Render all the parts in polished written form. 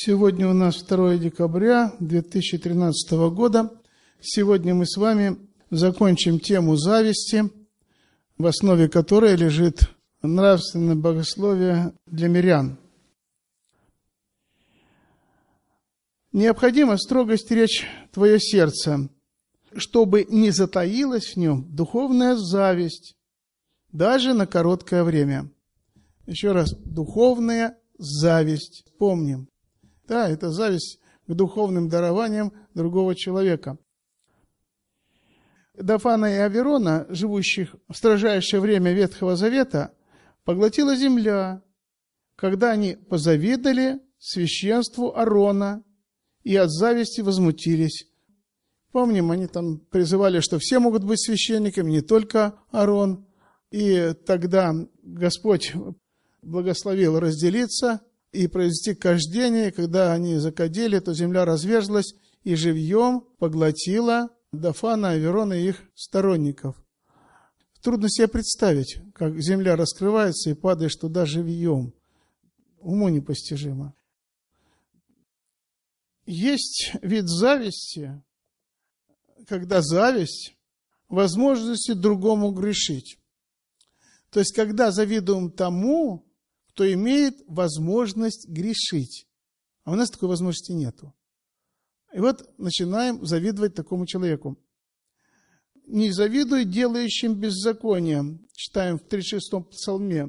Сегодня у нас 2 декабря 2013 года. Сегодня мы с вами закончим тему зависти, в основе которой лежит нравственное богословие для мирян. Необходимо строго стеречь твое сердце, чтобы не затаилась в нем духовная зависть, даже на короткое время. Еще раз, духовная зависть. Помним. Да, это зависть к духовным дарованиям другого человека. Дафана и Аверона, живущих в строжайшее время Ветхого Завета, поглотила земля, когда они позавидовали священству Аарона и от зависти возмутились. Помним, они там призывали, что все могут быть священниками, не только Аарон. И тогда Господь благословил разделиться и произвести кождение. Когда они закадили, то земля разверзлась и живьем поглотила Дафана, Аверона и их сторонников. Трудно себе представить, как земля раскрывается и падаешь туда живьем. Уму непостижимо. Есть вид зависти, когда зависть возможности другому грешить. То есть, когда завидуем тому, кто имеет возможность грешить. А у нас такой возможности нету. И вот начинаем завидовать такому человеку. «Не завидуй делающим беззаконие», читаем в 36-м псалме.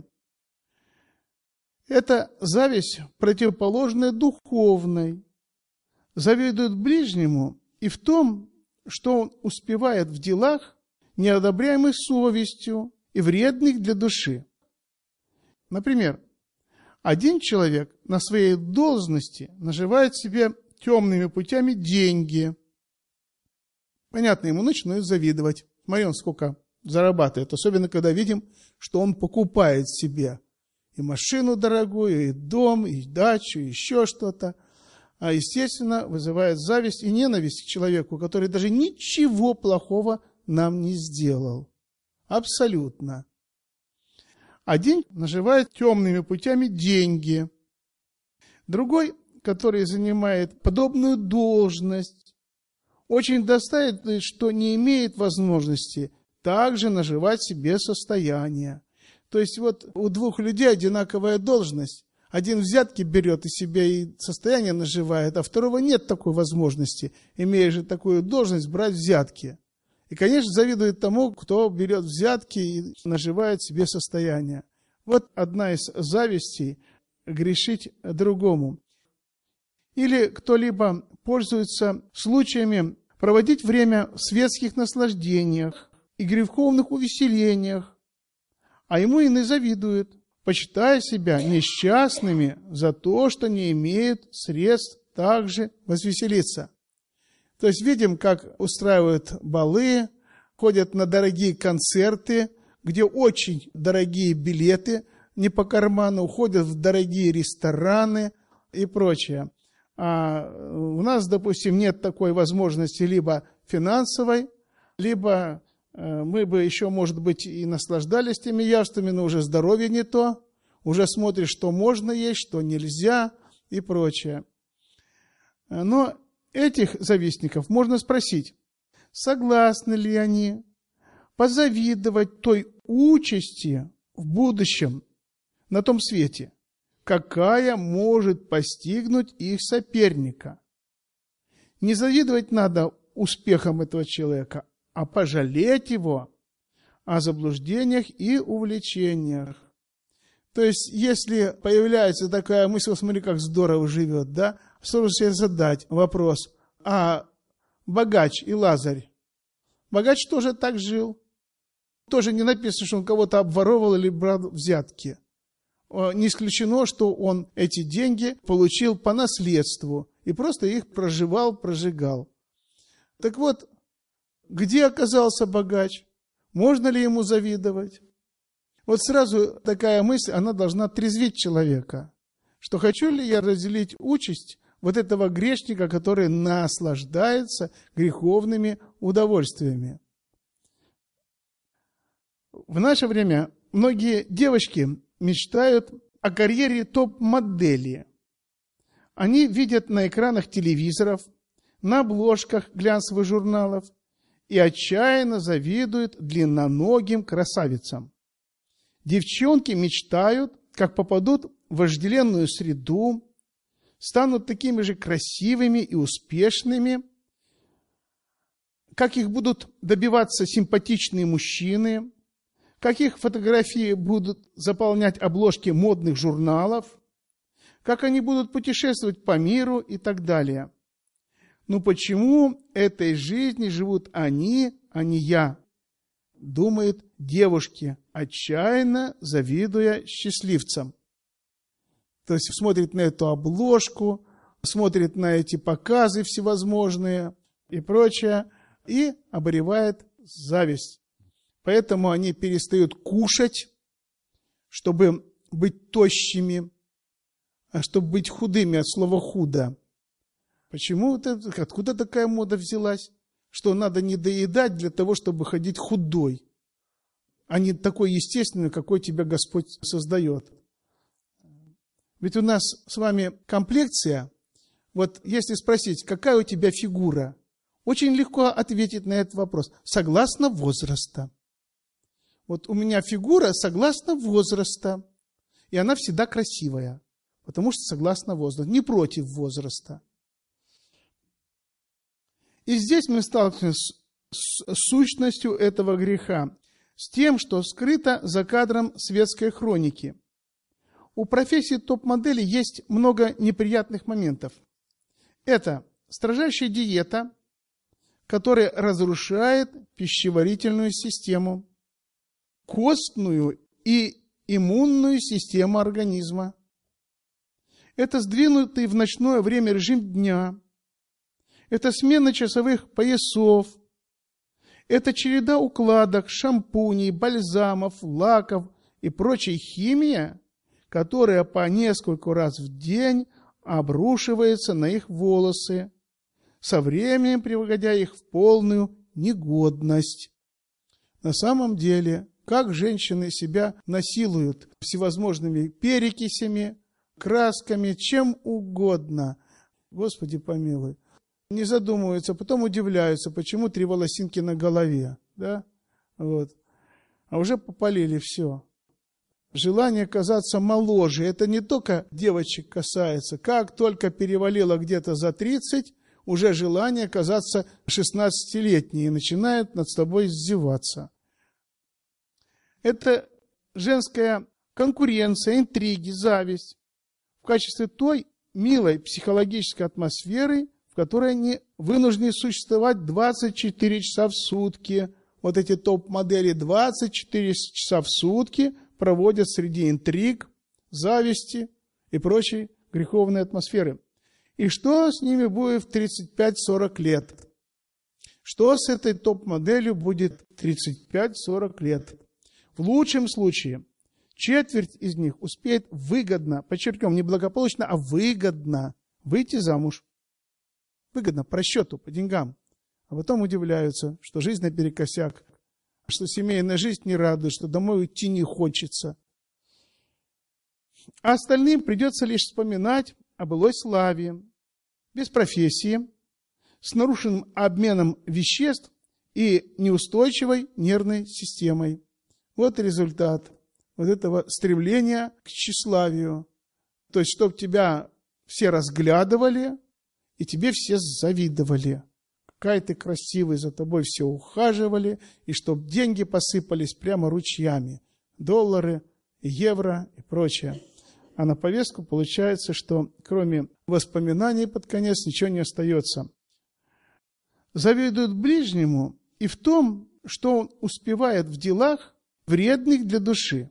Это зависть, противоположная духовной. Завидует ближнему и в том, что он успевает в делах, неодобряемых совестью и вредных для души. Например, один человек на своей должности наживает себе темными путями деньги. Понятно, ему начинают завидовать. Смотри, он сколько зарабатывает. Особенно, когда видим, что он покупает себе и машину дорогую, и дом, и дачу, и еще что-то. А, естественно, вызывает зависть и ненависть к человеку, который даже ничего плохого нам не сделал. Абсолютно. Один наживает темными путями деньги. Другой, который занимает подобную должность, очень достает, что не имеет возможности также наживать себе состояние. То есть вот у двух людей одинаковая должность. Один взятки берет и себе и состояние наживает, а второго нет такой возможности, имея же такую должность, брать взятки. И, конечно, завидует тому, кто берет взятки и наживает себе состояние. Вот одна из завистей – грешить другому. Или кто-либо пользуется случаями проводить время в светских наслаждениях и греховных увеселениях, а ему иные завидуют, почитая себя несчастными за то, что не имеют средств также возвеселиться. То есть видим, как устраивают балы, ходят на дорогие концерты, где очень дорогие билеты, не по карману, ходят в дорогие рестораны и прочее. А у нас, допустим, нет такой возможности либо финансовой, либо мы бы еще, может быть, и наслаждались теми явствами, но уже здоровье не то, уже смотришь, что можно есть, что нельзя и прочее. Но этих завистников можно спросить, согласны ли они позавидовать той участи в будущем на том свете, какая может постигнуть их соперника. Не завидовать надо успехам этого человека, а пожалеть его о заблуждениях и увлечениях. То есть, если появляется такая мысль, смотри, как здорово живет, да, сразу себе задать вопрос, а богач и Лазарь, богач тоже так жил? Тоже не написано, что он кого-то обворовал или брал взятки. Не исключено, что он эти деньги получил по наследству и просто их прожигал. Так вот, где оказался богач? Можно ли ему завидовать? Вот сразу такая мысль, она должна трезвить человека, что хочу ли я разделить участь вот этого грешника, который наслаждается греховными удовольствиями. В наше время многие девочки мечтают о карьере топ-модели. Они видят на экранах телевизоров, на обложках глянцевых журналов и отчаянно завидуют длинноногим красавицам. Девчонки мечтают, как попадут в вожделенную среду, станут такими же красивыми и успешными, как их будут добиваться симпатичные мужчины, как их фотографии будут заполнять обложки модных журналов, как они будут путешествовать по миру и так далее. Но почему этой жизнью живут они, а не я? Думают девушки, отчаянно завидуя счастливцам. То есть смотрит на эту обложку, смотрит на эти показы всевозможные и прочее, и обуревает зависть. Поэтому они перестают кушать, чтобы быть тощими, а чтобы быть худыми, от слова «худо». Почему? Откуда такая мода взялась? Что надо не доедать для того, чтобы ходить худой, а не такой естественный, какой тебя Господь создает. Ведь у нас с вами комплекция. Вот если спросить, какая у тебя фигура, очень легко ответить на этот вопрос. Согласно возраста. Вот у меня фигура согласно возраста. И она всегда красивая. Потому что согласно возрасту, не против возраста. И здесь мы сталкиваемся с сущностью этого греха. С тем, что скрыто за кадром светской хроники. У профессии топ-модели есть много неприятных моментов. Это строжайшая диета, которая разрушает пищеварительную систему, костную и иммунную систему организма. Это сдвинутый в ночное время режим дня. Это смена часовых поясов. Это череда укладок, шампуней, бальзамов, лаков и прочей химии, которая по нескольку раз в день обрушивается на их волосы, со временем приводя их в полную негодность. На самом деле, как женщины себя насилуют всевозможными перекисями, красками, чем угодно. Господи помилуй. Не задумываются, потом удивляются, почему 3 волосинки на голове. Да? Вот. А уже попалили все. Желание казаться моложе, это не только девочек касается. Как только перевалило где-то за 30, уже желание казаться 16-летней и начинает над тобой издеваться. Это женская конкуренция, интриги, зависть в качестве той милой психологической атмосферы, в которой они вынуждены существовать 24 часа в сутки. Вот эти топ-модели 24 часа в сутки проводят среди интриг, зависти и прочей греховной атмосферы. И что с ними будет в 35-40 лет? Что с этой топ-моделью будет в 35-40 лет? В лучшем случае, четверть из них успеет выгодно, подчеркнем, не благополучно, а выгодно выйти замуж. Выгодно, по расчету, по деньгам. А потом удивляются, что жизнь наперекосяк, что семейная жизнь не радует, что домой уйти не хочется. А остальным придется лишь вспоминать о былой славе, без профессии, с нарушенным обменом веществ и неустойчивой нервной системой. Вот результат вот этого стремления к тщеславию. То есть, чтобы тебя все разглядывали, и тебе все завидовали. Какая ты красивая, за тобой все ухаживали, и чтобы деньги посыпались прямо ручьями. Доллары, евро и прочее. А на повестку получается, что кроме воспоминаний под конец ничего не остается. Завидуют ближнему и в том, что он успевает в делах, вредных для души.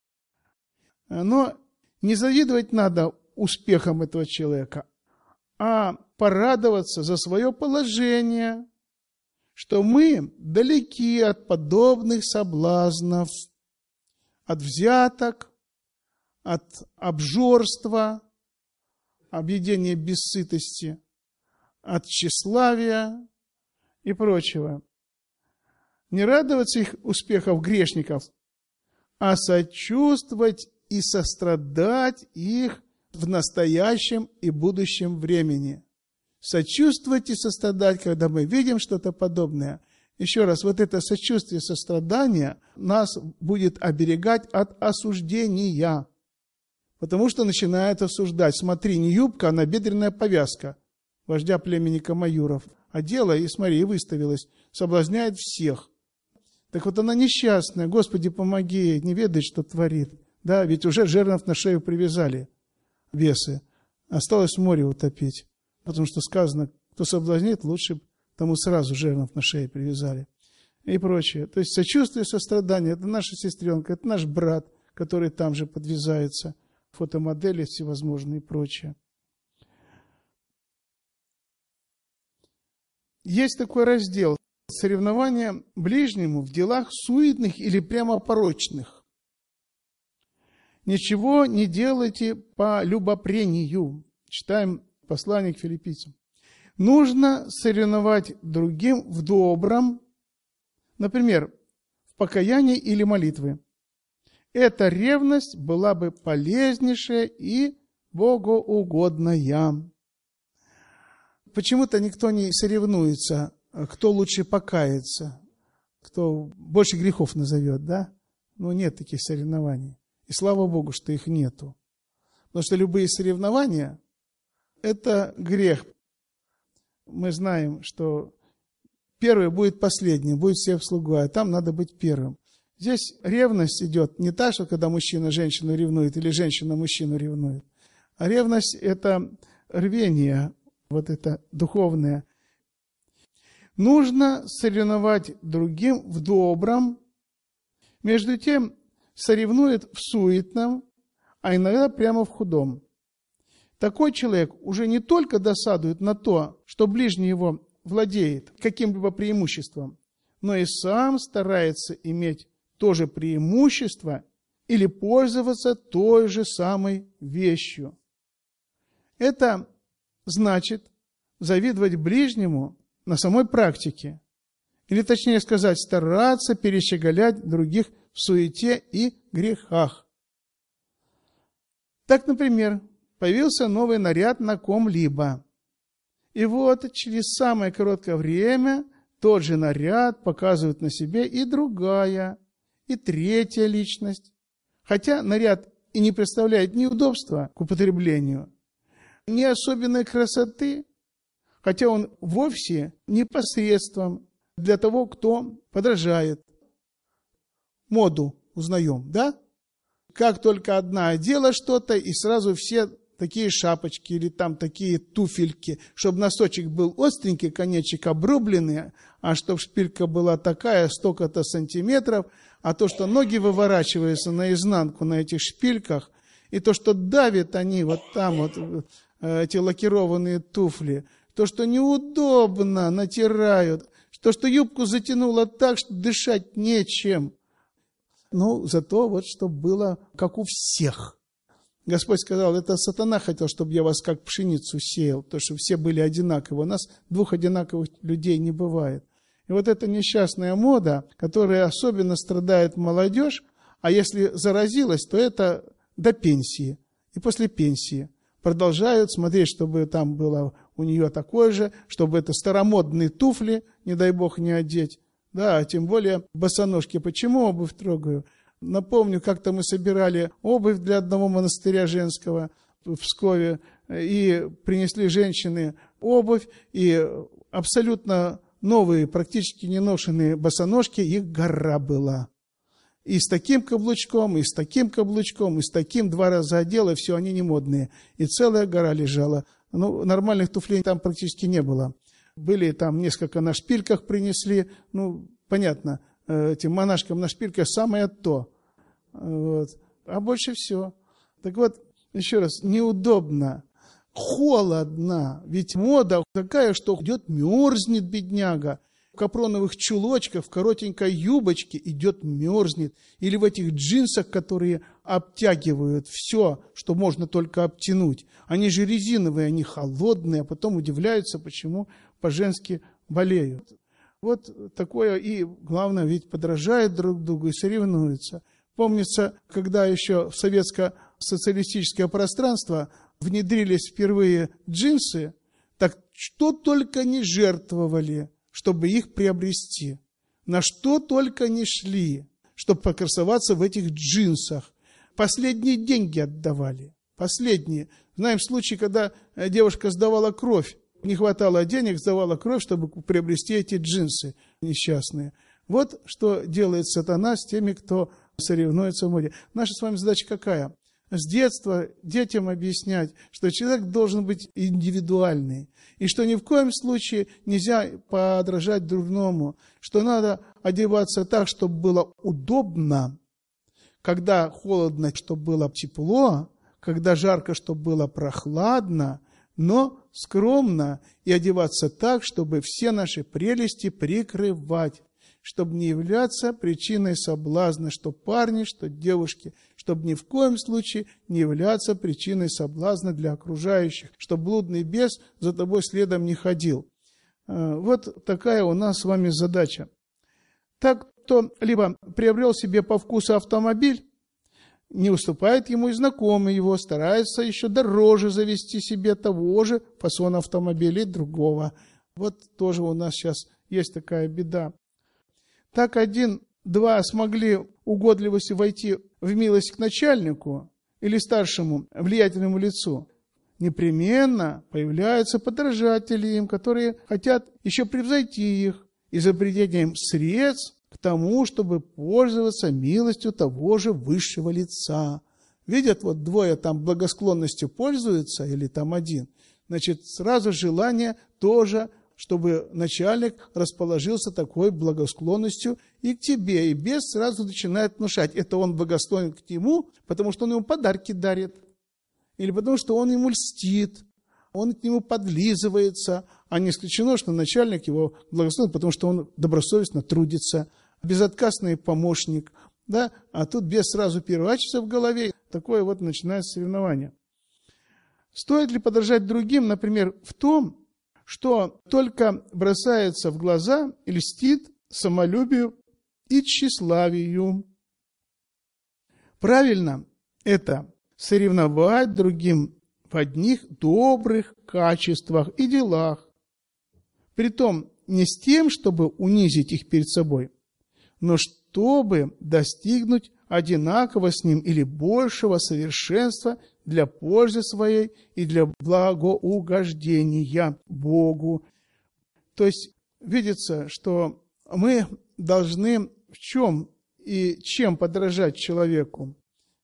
Но не завидовать надо успехам этого человека, а порадоваться за свое положение, что мы далеки от подобных соблазнов, от взяток, от обжорства, объедения бессытости, от тщеславия и прочего. Не радоваться их успехов грешников, а сочувствовать и сострадать их в настоящем и будущем времени. Сочувствовать и сострадать, когда мы видим что-то подобное. Еще раз, вот это сочувствие и сострадание нас будет оберегать от осуждения. Потому что начинает осуждать. Смотри, не юбка, а набедренная повязка вождя племени Камаюров. Одела и, смотри, и выставилась. Соблазняет всех. Так вот она несчастная. Господи, помоги ей, не ведает, что творит. Да, ведь уже жернов на шею привязали весы. Осталось в море утопить. Потому что сказано, кто соблазнит, лучше тому сразу жернов на шее привязали. И прочее. То есть сочувствие, сострадание. Это наша сестренка, это наш брат, который там же подвязается. Фотомодели всевозможные и прочее. Есть такой раздел «Соревнования ближнему в делах суетных или прямо порочных». «Ничего не делайте по любопрению». Читаем послание к филиппийцам. Нужно соревновать другим в добром, например, в покаянии или молитве. Эта ревность была бы полезнейшая и богоугодная. Почему-то никто не соревнуется, кто лучше покается, кто больше грехов назовет, да? Но нет таких соревнований. И слава Богу, что их нету. Потому что любые соревнования – это грех. Мы знаем, что первый будет последним, будет всех слугой, а там надо быть первым. Здесь ревность идет не та, что когда мужчина женщину ревнует или женщина мужчину ревнует, а ревность – это рвение, вот это духовное. Нужно соревновать другим в добром, между тем соревнует в суетном, а иногда прямо в худом. Такой человек уже не только досадует на то, что ближний его владеет каким-либо преимуществом, но и сам старается иметь то же преимущество или пользоваться той же самой вещью. Это значит завидовать ближнему на самой практике. Или точнее сказать, стараться перещеголять других в суете и грехах. Так, например, появился новый наряд на ком-либо. И вот через самое короткое время тот же наряд показывает на себе и другая, и третья личность. Хотя наряд и не представляет ни удобства к употреблению, ни особенной красоты, хотя он вовсе не посредством для того, кто подражает. Моду узнаем, да? Как только одна одела что-то, и сразу все такие шапочки или там такие туфельки, чтобы носочек был остренький, конечек обрубленный, а чтобы шпилька была такая, столько-то сантиметров, а то, что ноги выворачиваются наизнанку на этих шпильках, и то, что давят они вот там, вот эти лакированные туфли, то, что неудобно натирают, то, что юбку затянуло так, что дышать нечем. Ну, зато вот, чтобы было как у всех. Господь сказал, это сатана хотел, чтобы я вас как пшеницу сеял, то, что все были одинаковы. У нас двух одинаковых людей не бывает. И вот эта несчастная мода, которая особенно страдает молодежь, а если заразилась, то это до пенсии. И после пенсии продолжают смотреть, чтобы там было у нее такое же, чтобы это старомодные туфли, не дай бог, не одеть. Да, а тем более босоножки. Почему обувь трогаю? Напомню, как-то мы собирали обувь для одного монастыря женского в Пскове, и принесли женщины обувь, и абсолютно новые, практически неношенные босоножки, их гора была. И с таким каблучком, и с таким каблучком, и с таким 2 раза одела, все, они не модные. И целая гора лежала. Ну, нормальных туфлей там практически не было. Были там несколько на шпильках принесли, ну, понятно, этим монашкам на шпильках самое то. Вот. А больше все. Так вот, еще раз, неудобно, холодно, ведь мода такая, что идет, мерзнет бедняга. В капроновых чулочках, в коротенькой юбочке идет, мерзнет. Или в этих джинсах, которые обтягивают все, что можно только обтянуть. Они же резиновые, они холодные, а потом удивляются, почему по-женски болеют. Вот такое, и главное, ведь подражают друг другу и соревнуются. Помнится, когда еще в Советском в социалистическое пространство внедрились впервые джинсы, так что только не жертвовали, чтобы их приобрести. На что только не шли, чтобы покрасоваться в этих джинсах. Последние деньги отдавали. Последние. Знаем случай, когда девушка сдавала кровь. Не хватало денег, сдавала кровь, чтобы приобрести эти джинсы несчастные. Вот что делает сатана с теми, кто соревнуется в моде. Наша с вами задача какая? С детства детям объяснять, что человек должен быть индивидуальный, и что ни в коем случае нельзя подражать другому, что надо одеваться так, чтобы было удобно, когда холодно, чтобы было тепло, когда жарко, чтобы было прохладно, но скромно, и одеваться так, чтобы все наши прелести прикрывать, чтобы не являться причиной соблазна, что парни, что девушки, чтобы ни в коем случае не являться причиной соблазна для окружающих, чтобы блудный бес за тобой следом не ходил. Вот такая у нас с вами задача. Так, кто либо приобрел себе по вкусу автомобиль, не уступает ему и знакомый его, старается еще дороже завести себе того же фасона автомобиля и другого. Вот тоже у нас сейчас есть такая беда. Так 1-2 смогли угодливостью войти в милость к начальнику или старшему влиятельному лицу. Непременно появляются подражатели им, которые хотят еще превзойти их изобретением средств к тому, чтобы пользоваться милостью того же высшего лица. Видят, вот 2 там благосклонностью пользуются, или там 1, значит, сразу желание тоже, чтобы начальник расположился такой благосклонностью и к тебе. И бес сразу начинает внушать. Это он благосклонен к нему, потому что он ему подарки дарит. Или потому что он ему льстит. Он к нему подлизывается. А не исключено, что начальник его благословен, потому что он добросовестно трудится. Безотказный помощник. Да? А тут бес сразу переворачивается в голове. Такое вот начинается соревнование. Стоит ли подражать другим, например, в том, что только бросается в глаза и льстит самолюбию и тщеславию? Правильно это соревновать другим в одних добрых качествах и делах. Притом не с тем, чтобы унизить их перед собой, но чтобы достигнуть одинакового с ним или большего совершенства для пользы своей и для благоугождения Богу. То есть видится, что мы должны в чем и чем подражать человеку.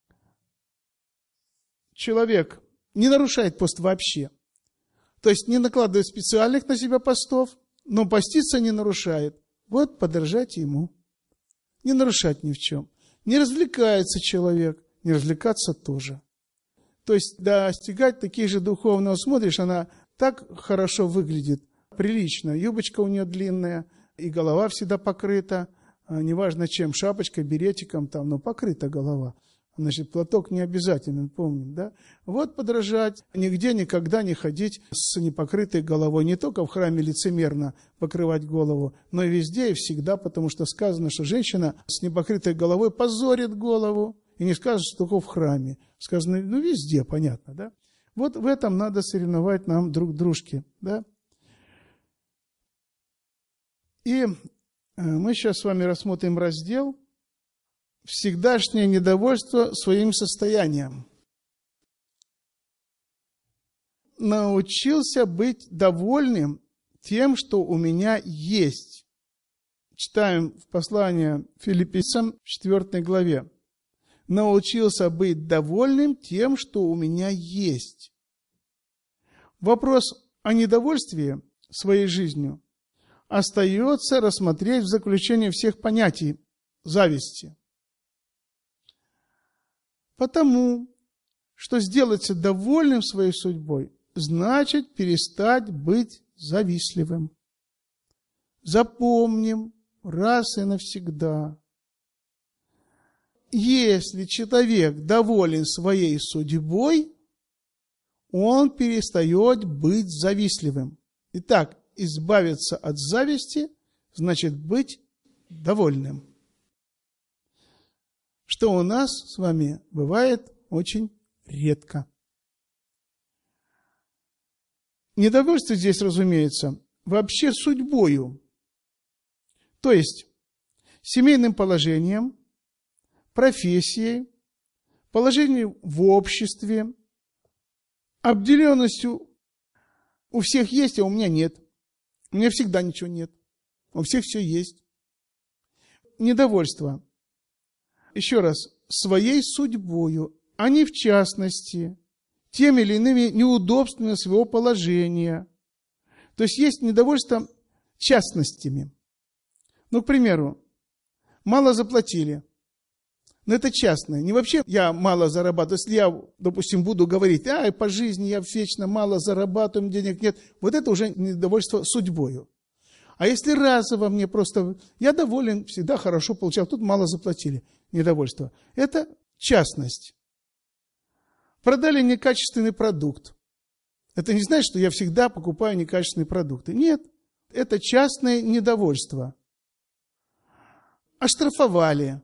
Человек не нарушает пост вообще. То есть не накладывает специальных на себя постов, но поститься не нарушает. Вот подражайте ему. Не нарушать ни в чем. Не развлекается человек, не развлекаться тоже. То есть достигать таких же духовного, смотришь, она так хорошо выглядит, прилично. Юбочка у нее длинная, и голова всегда покрыта, неважно чем, шапочкой, беретиком, там, но покрыта голова. Значит, платок не обязателен, помним, да? Вот подражать, нигде никогда не ходить с непокрытой головой, не только в храме лицемерно покрывать голову, но и везде и всегда, потому что сказано, что женщина с непокрытой головой позорит голову, и не сказано, что только в храме. Сказано, ну, везде, понятно, да? Вот в этом надо соревновать нам друг дружке, да? И мы сейчас с вами рассмотрим раздел «Всегдашнее недовольство своим состоянием». Научился быть довольным тем, что у меня есть. Читаем в послании Филиппийцам 4 главе. Научился быть довольным тем, что у меня есть. Вопрос о недовольстве своей жизнью остается рассмотреть в заключении всех понятий зависти. Потому что сделаться довольным своей судьбой значит перестать быть завистливым. Запомним раз и навсегда. Если человек доволен своей судьбой, он перестает быть завистливым. Итак, избавиться от зависти значит быть довольным. Что у нас с вами бывает очень редко. Недовольство здесь, разумеется, вообще судьбою, то есть семейным положением, профессией, положением в обществе, обделенностью. У всех есть, а у меня нет. У меня всегда ничего нет. У всех все есть. Недовольство. Еще раз, своей судьбою, а не в частности, теми или иными неудобствами своего положения. То есть недовольство частностями. Ну, к примеру, мало заплатили. Но это частное. Не вообще я мало зарабатываю. Если я, допустим, буду говорить, по жизни я вечно мало зарабатываю, денег нет. Вот это уже недовольство судьбою. А если разово мне просто, я доволен, всегда хорошо получал, тут мало заплатили, недовольство. Это частность. Продали некачественный продукт. Это не значит, что я всегда покупаю некачественные продукты. Нет, это частное недовольство. Оштрафовали.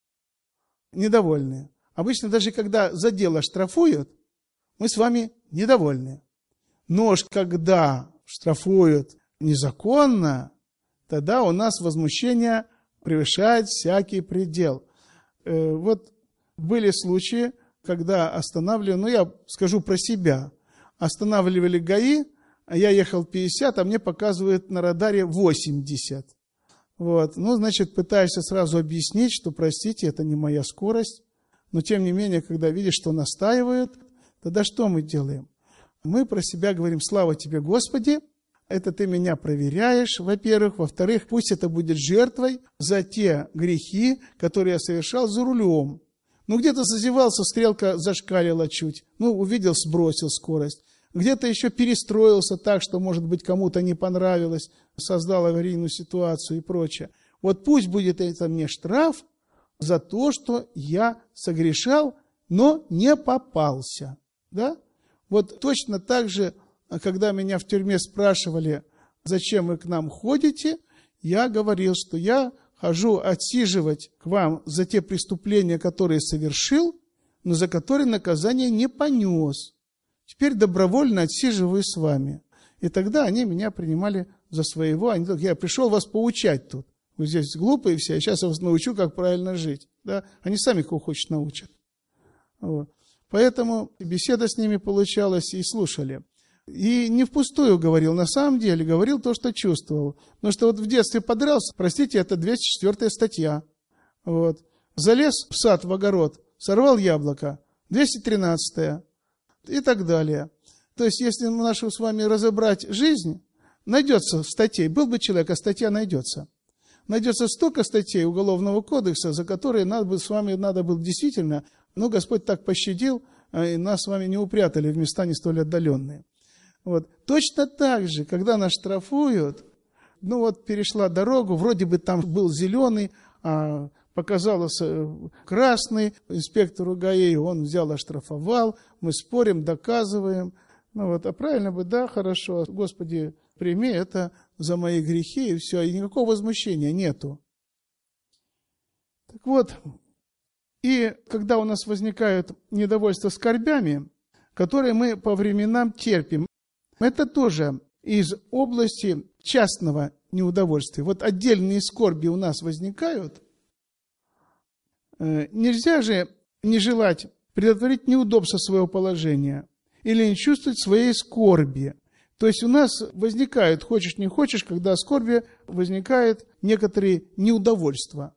Недовольны. Обычно даже когда за дело штрафуют, мы с вами недовольны. Но когда штрафуют незаконно, тогда у нас возмущение превышает всякий предел. Вот были случаи, когда останавливали, я скажу про себя, останавливали ГАИ, а я ехал 50, а мне показывают на радаре 80. Значит, пытаешься сразу объяснить, что, простите, это не моя скорость. Но, тем не менее, когда видишь, что настаивают, тогда что мы делаем? Мы про себя говорим: слава тебе, Господи, это ты меня проверяешь, во-первых. Во-вторых, пусть это будет жертвой за те грехи, которые я совершал за рулем. Где-то зазевался, стрелка зашкалила чуть. Увидел, сбросил скорость. Где-то еще перестроился так, что, может быть, кому-то не понравилось, создал аварийную ситуацию и прочее. Вот пусть будет это мне штраф за то, что я согрешал, но не попался. Да? Вот точно так же, когда меня в тюрьме спрашивали, зачем вы к нам ходите, я говорил, что я хожу отсиживать к вам за те преступления, которые совершил, но за которые наказание не понес. Теперь добровольно отсиживаю с вами. И тогда они меня принимали за своего. Они говорят: я пришел вас поучать тут. Вы здесь глупые все, я сейчас вас научу, как правильно жить. Да? Они сами кого хочет научат. Поэтому беседа с ними получалась, и слушали. И не впустую говорил, на самом деле говорил то, что чувствовал. Потому что в детстве подрался, простите, это 204 статья. Залез в сад, в огород, сорвал яблоко, 213 и так далее. То есть, если нашу с вами разобрать жизнь, найдется статей. Был бы человек, а статья найдется. Найдется столько статей Уголовного кодекса, за которые надо было действительно, Господь так пощадил, и нас с вами не упрятали в места не столь отдаленные. Точно так же, когда нас штрафуют, перешла дорогу, вроде бы там был зеленый, а показалось красный, инспектору ГАИ, он взял, оштрафовал, мы спорим, доказываем. А правильно бы, да, хорошо, Господи, прими это за мои грехи, и все, и никакого возмущения нету. И когда у нас возникают недовольства скорбями, которые мы по временам терпим, это тоже из области частного неудовольствия. Отдельные скорби у нас возникают. Нельзя же не желать предотвратить неудобство своего положения или не чувствовать своей скорби. То есть у нас возникают, хочешь не хочешь, когда скорби возникают некоторые неудовольства.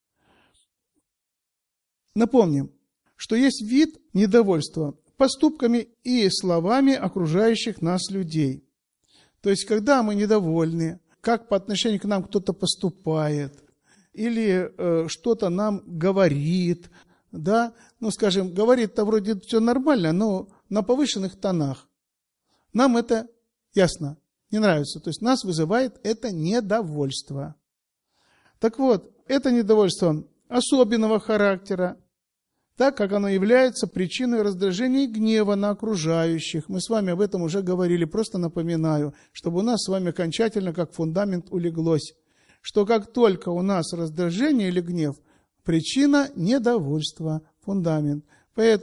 Напомним, что есть вид недовольства поступками и словами окружающих нас людей. То есть, когда мы недовольны, как по отношению к нам кто-то поступает, или что-то нам говорит, да, говорит-то вроде все нормально, но на повышенных тонах. Нам это ясно, не нравится. То есть, нас вызывает это недовольство. Так вот, это недовольство особенного характера, так как оно является причиной раздражения и гнева на окружающих. Мы с вами об этом уже говорили, просто напоминаю, чтобы у нас с вами окончательно как фундамент улеглось, что как только у нас раздражение или гнев, причина недовольства, фундамент. Поэтому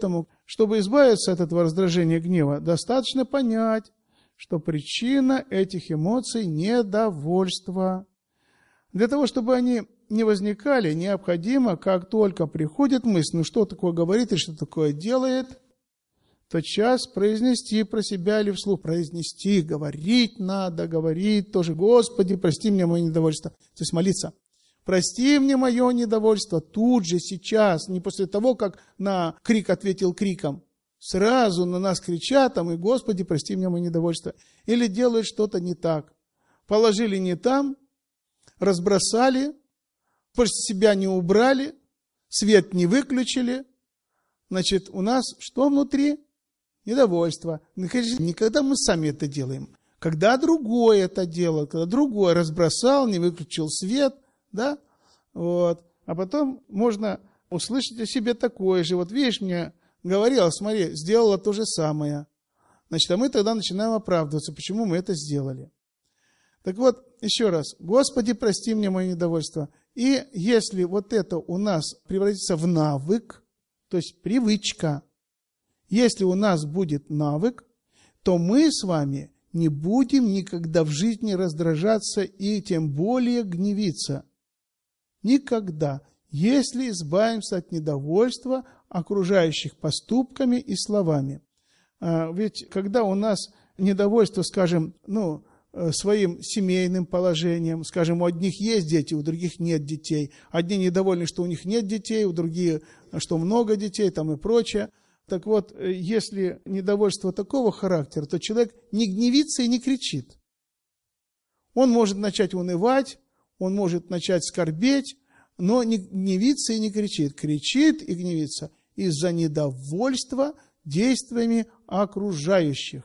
чтобы избавиться от этого раздражения и гнева, достаточно понять, что причина этих эмоций – недовольство. Для того, чтобы они не возникали, необходимо, как только приходит мысль, ну что такое говорит и что такое делает, тотчас произнести про себя или вслух произнести, говорить надо, говорить тоже, Господи, прости мне мое недовольство. То есть молиться. Прости мне мое недовольство тут же, сейчас, не после того, как на крик ответил криком. Сразу на нас кричат, а мы, Господи, прости мне мое недовольство. Или делают что-то не так. Положили не там, разбросали, после себя не убрали, свет не выключили. Значит, у нас что внутри? Недовольство. Никогда мы сами это делаем. Когда другой это делал, когда другой разбросал, не выключил свет, да, вот. А потом можно услышать о себе такое же. Вот видишь, мне говорила, смотри, сделала то же самое. Значит, а мы тогда начинаем оправдываться, почему мы это сделали. Так вот, еще раз, Господи, прости мне мое недовольство. И если вот это у нас превратится в навык, то есть привычка, если у нас будет навык, то мы с вами не будем никогда в жизни раздражаться и тем более гневиться. Никогда, если избавимся от недовольства окружающих поступками и словами. Ведь когда у нас недовольство, скажем, своим семейным положением, скажем, у одних есть дети, у других нет детей. Одни недовольны, что у них нет детей, у других, что много детей, там и прочее. Так вот, если недовольство такого характера, то человек не гневится и не кричит. Он может начать унывать, он может начать скорбеть, но не гневится и не кричит. Кричит и гневится из-за недовольства действиями окружающих.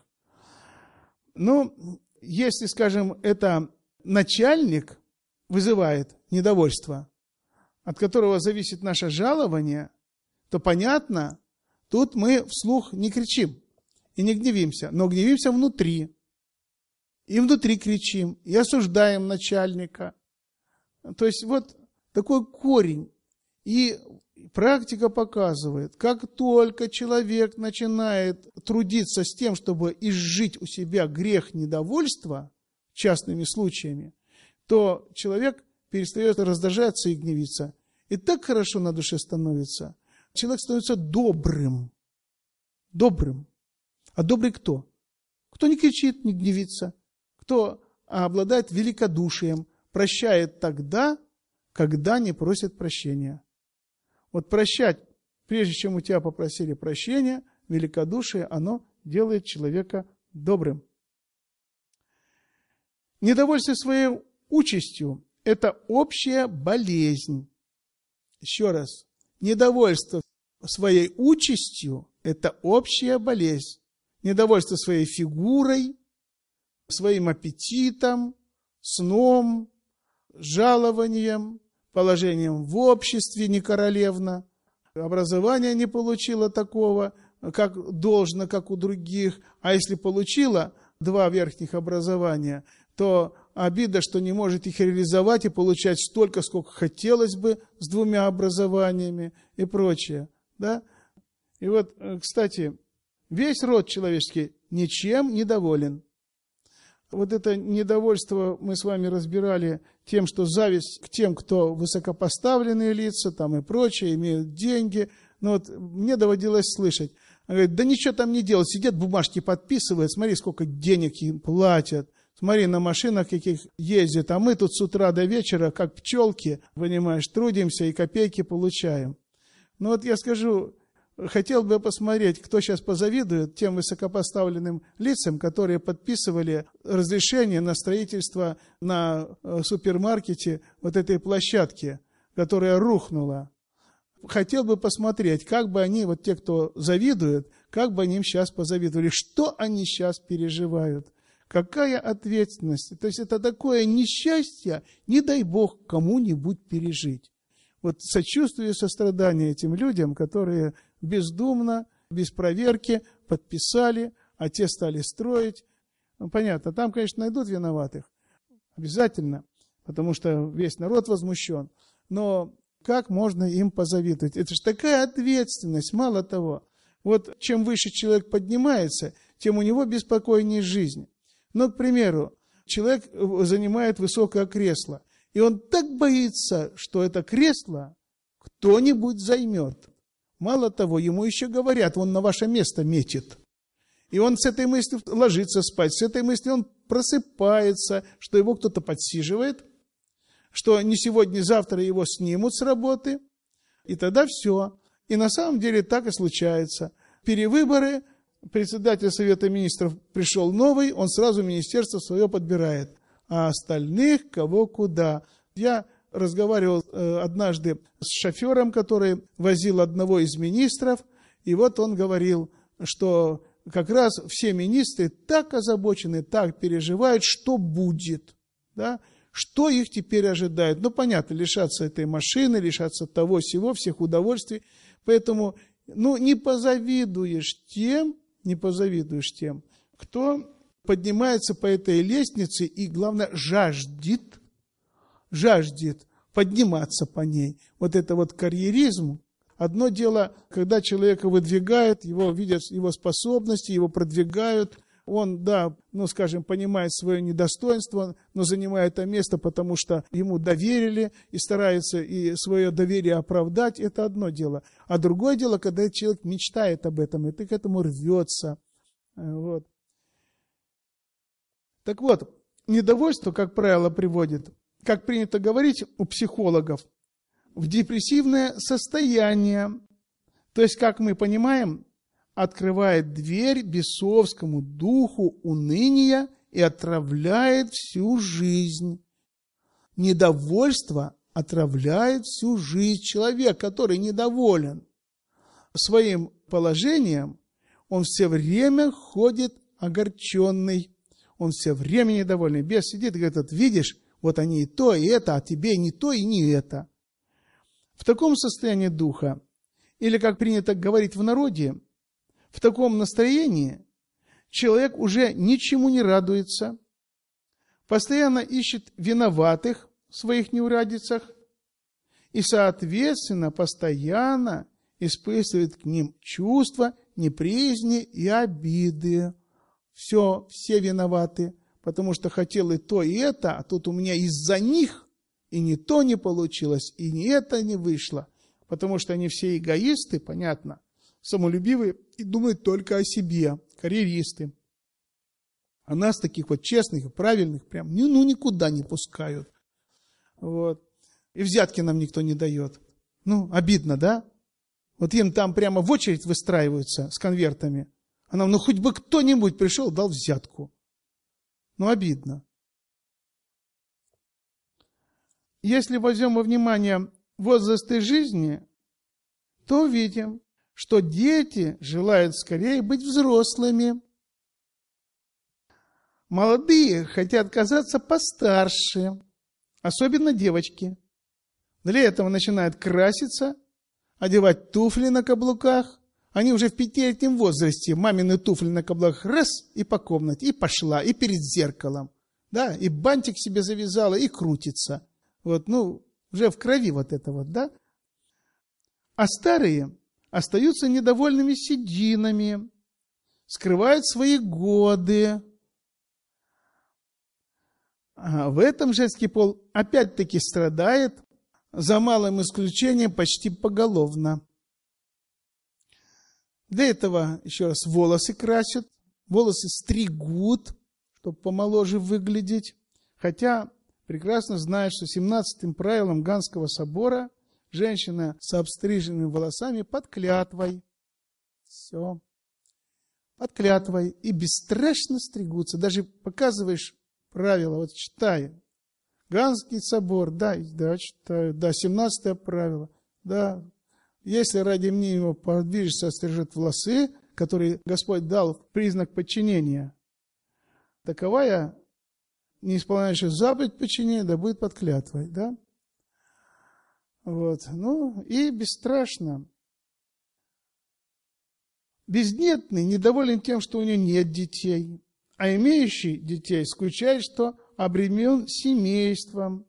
Если, скажем, это начальник вызывает недовольство, от которого зависит наше жалование, то понятно, тут мы вслух не кричим и не гневимся, но гневимся внутри. И внутри кричим, и осуждаем начальника. То есть вот такой корень. И практика показывает, как только человек начинает трудиться с тем, чтобы изжить у себя грех недовольства частными случаями, то человек перестает раздражаться и гневиться. И так хорошо на душе становится. Человек становится добрым. Добрым. А добрый кто? Кто не кричит, не гневится. Кто обладает великодушием, прощает тогда, когда не просит прощения. Вот прощать, прежде чем у тебя попросили прощения, великодушие, оно делает человека добрым. Недовольство своей участью – это общая болезнь. Еще раз. Недовольство своей участью – это общая болезнь. Недовольство своей фигурой, своим аппетитом, сном, жалованием, положением в обществе не королевно, образование не получила такого, как должно, как у других, а если получила 2 верхних образования, то обида, что не может их реализовать и получать столько, сколько хотелось бы с 2 образованиями и прочее. Да? И вот, кстати, весь род человеческий ничем не доволен. Вот это недовольство мы с вами разбирали тем, что зависть к тем, кто высокопоставленные лица там и прочее, имеют деньги. Но вот мне доводилось слышать. Она говорит, да ничего там не делают, сидят, бумажки подписывают, смотри, сколько денег им платят. Смотри, на машинах каких ездят, а мы тут с утра до вечера, как пчелки, понимаешь, трудимся и копейки получаем. Ну вот я скажу, хотел бы посмотреть, кто сейчас позавидует тем высокопоставленным лицам, которые подписывали разрешение на строительство на супермаркете вот этой площадки, которая рухнула. Хотел бы посмотреть, как бы они, вот те, кто завидует, как бы они им сейчас позавидовали, что они сейчас переживают. Какая ответственность? То есть это такое несчастье, не дай Бог кому-нибудь пережить. Вот сочувствие и сострадание этим людям, которые бездумно, без проверки подписали, а те стали строить. Ну, понятно, там, конечно, найдут виноватых. Обязательно, потому что весь народ возмущен. Но как можно им позавидовать? Это же такая ответственность, мало того. Вот чем выше человек поднимается, тем у него беспокойнее жизнь. Но, к примеру, человек занимает высокое кресло, и он так боится, что это кресло кто-нибудь займет. Мало того, ему еще говорят, он на ваше место метит. И он с этой мыслью ложится спать, с этой мыслью он просыпается, что его кто-то подсиживает, что не сегодня, завтра его снимут с работы, и тогда все. И на самом деле так и случается. Перевыборы, председатель Совета Министров пришел новый, он сразу министерство свое подбирает. А остальных кого куда. Я разговаривал однажды с шофером, который возил одного из министров, и вот он говорил, что как раз все министры так озабочены, так переживают, что будет, да? Что их теперь ожидает. Ну, понятно, лишаться этой машины, лишаться того всего, всех удовольствий. Поэтому, не позавидуешь тем, кто поднимается по этой лестнице и, главное, жаждет подниматься по ней. Вот это вот карьеризм. Одно дело, когда человека выдвигают, его видят его способности, его продвигают. Он, понимает свое недостоинство, но занимает это место, потому что ему доверили и старается и свое доверие оправдать. Это одно дело. А другое дело, когда человек мечтает об этом, и ты к этому рвется. Вот. Так вот, недовольство, как правило, приводит, как принято говорить у психологов, в депрессивное состояние. То есть, как мы понимаем, открывает дверь бесовскому духу уныния и отравляет всю жизнь. Недовольство отравляет всю жизнь. Человек, который недоволен своим положением, он все время ходит огорченный, он все время недовольный. Бес сидит и говорит, видишь, вот они и то, и это, а тебе не то, и не это. В таком состоянии духа, или, как принято говорить в народе, в таком настроении человек уже ничему не радуется, постоянно ищет виноватых в своих неурядицах и, соответственно, постоянно испытывает к ним чувства неприязни и обиды. Все виноваты, потому что хотел и то, и это, а тут у меня из-за них и не то не получилось, и не это не вышло, потому что они все эгоисты, понятно, самолюбивые и думают только о себе, карьеристы. А нас, таких вот честных и правильных, прям никуда не пускают. Вот. И взятки нам никто не дает. Обидно, да? Вот им там прямо в очередь выстраиваются с конвертами. А нам, хоть бы кто-нибудь пришел, дал взятку. Обидно. Если возьмем во внимание возрасты жизни, то увидим, что дети желают скорее быть взрослыми. Молодые хотят казаться постарше, особенно девочки. Для этого начинают краситься, одевать туфли на каблуках. Они уже в 5-летнем возрасте, мамины туфли на каблуках, раз, и по комнате, и пошла, и перед зеркалом. Да, и бантик себе завязала, и крутится. Вот, уже в крови вот это вот, да. А старые остаются недовольными сединами, скрывают свои годы. В этом женский пол опять-таки страдает, за малым исключением почти поголовно. Для этого, еще раз, волосы красят, волосы стригут, чтобы помоложе выглядеть. Хотя прекрасно знают, что 17-м правилом Ганского собора женщина с обстриженными волосами под клятвой. Все. Под клятвой. И бесстрашно стригутся. Даже показываешь правила, вот читай. Ганский собор, да, читаю, да, 17-е правило, да. Если ради мне его подвижется, стрижет волосы, которые Господь дал в признак подчинения, таковая, не исполняющая заповедь подчинения, да будет под клятвой, да. Вот, и бесстрашно. Бездетный недоволен тем, что у него нет детей, а имеющий детей скучает, что обременен семейством.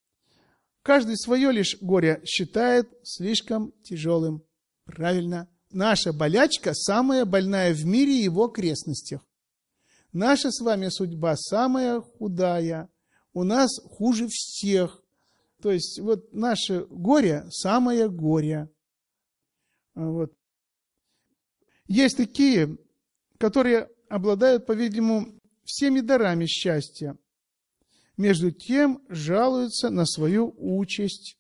Каждый свое лишь горе считает слишком тяжелым. Правильно, наша болячка самая больная в мире и его окрестностях. Наша с вами судьба самая худая, у нас хуже всех. То есть вот наше горе самое горе. Вот. Есть такие, которые обладают, по-видимому, всеми дарами счастья. Между тем жалуются на свою участь.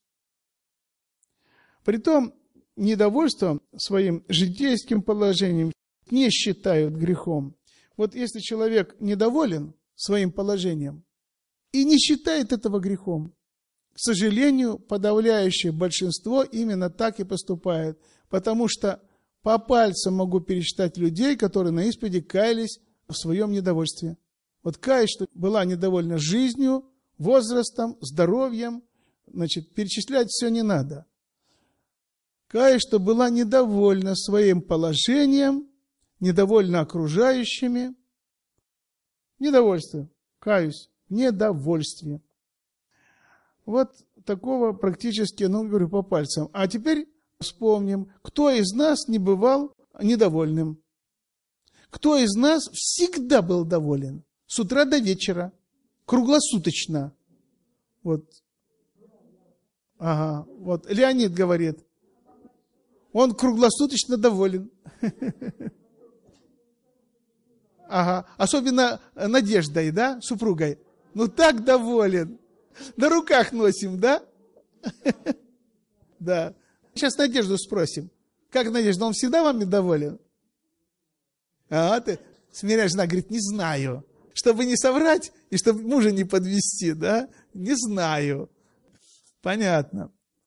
Притом недовольство своим житейским положением не считают грехом. Вот если человек недоволен своим положением и не считает этого грехом, к сожалению, подавляющее большинство именно так и поступает, потому что по пальцам могу пересчитать людей, которые на исповеди каялись в своем недовольстве. Вот каюсь, что была недовольна жизнью, возрастом, здоровьем, значит, перечислять все не надо. Каюсь, что была недовольна своим положением, недовольна окружающими. Недовольство. Каюсь. В недовольстве. Вот такого практически, говорю, по пальцам. А теперь вспомним, кто из нас не бывал недовольным? Кто из нас всегда был доволен? С утра до вечера. Круглосуточно. Вот. Ага. Вот Леонид говорит. Он круглосуточно доволен. Ага. Особенно Надеждой, да, супругой. Так доволен. На руках носим, да? Да. Сейчас Надежду спросим. Как Надежда, он всегда вами доволен? Ты смиряешь, жена говорит, не знаю. Чтобы не соврать и чтобы мужа не подвести, да? Не знаю. Понятно.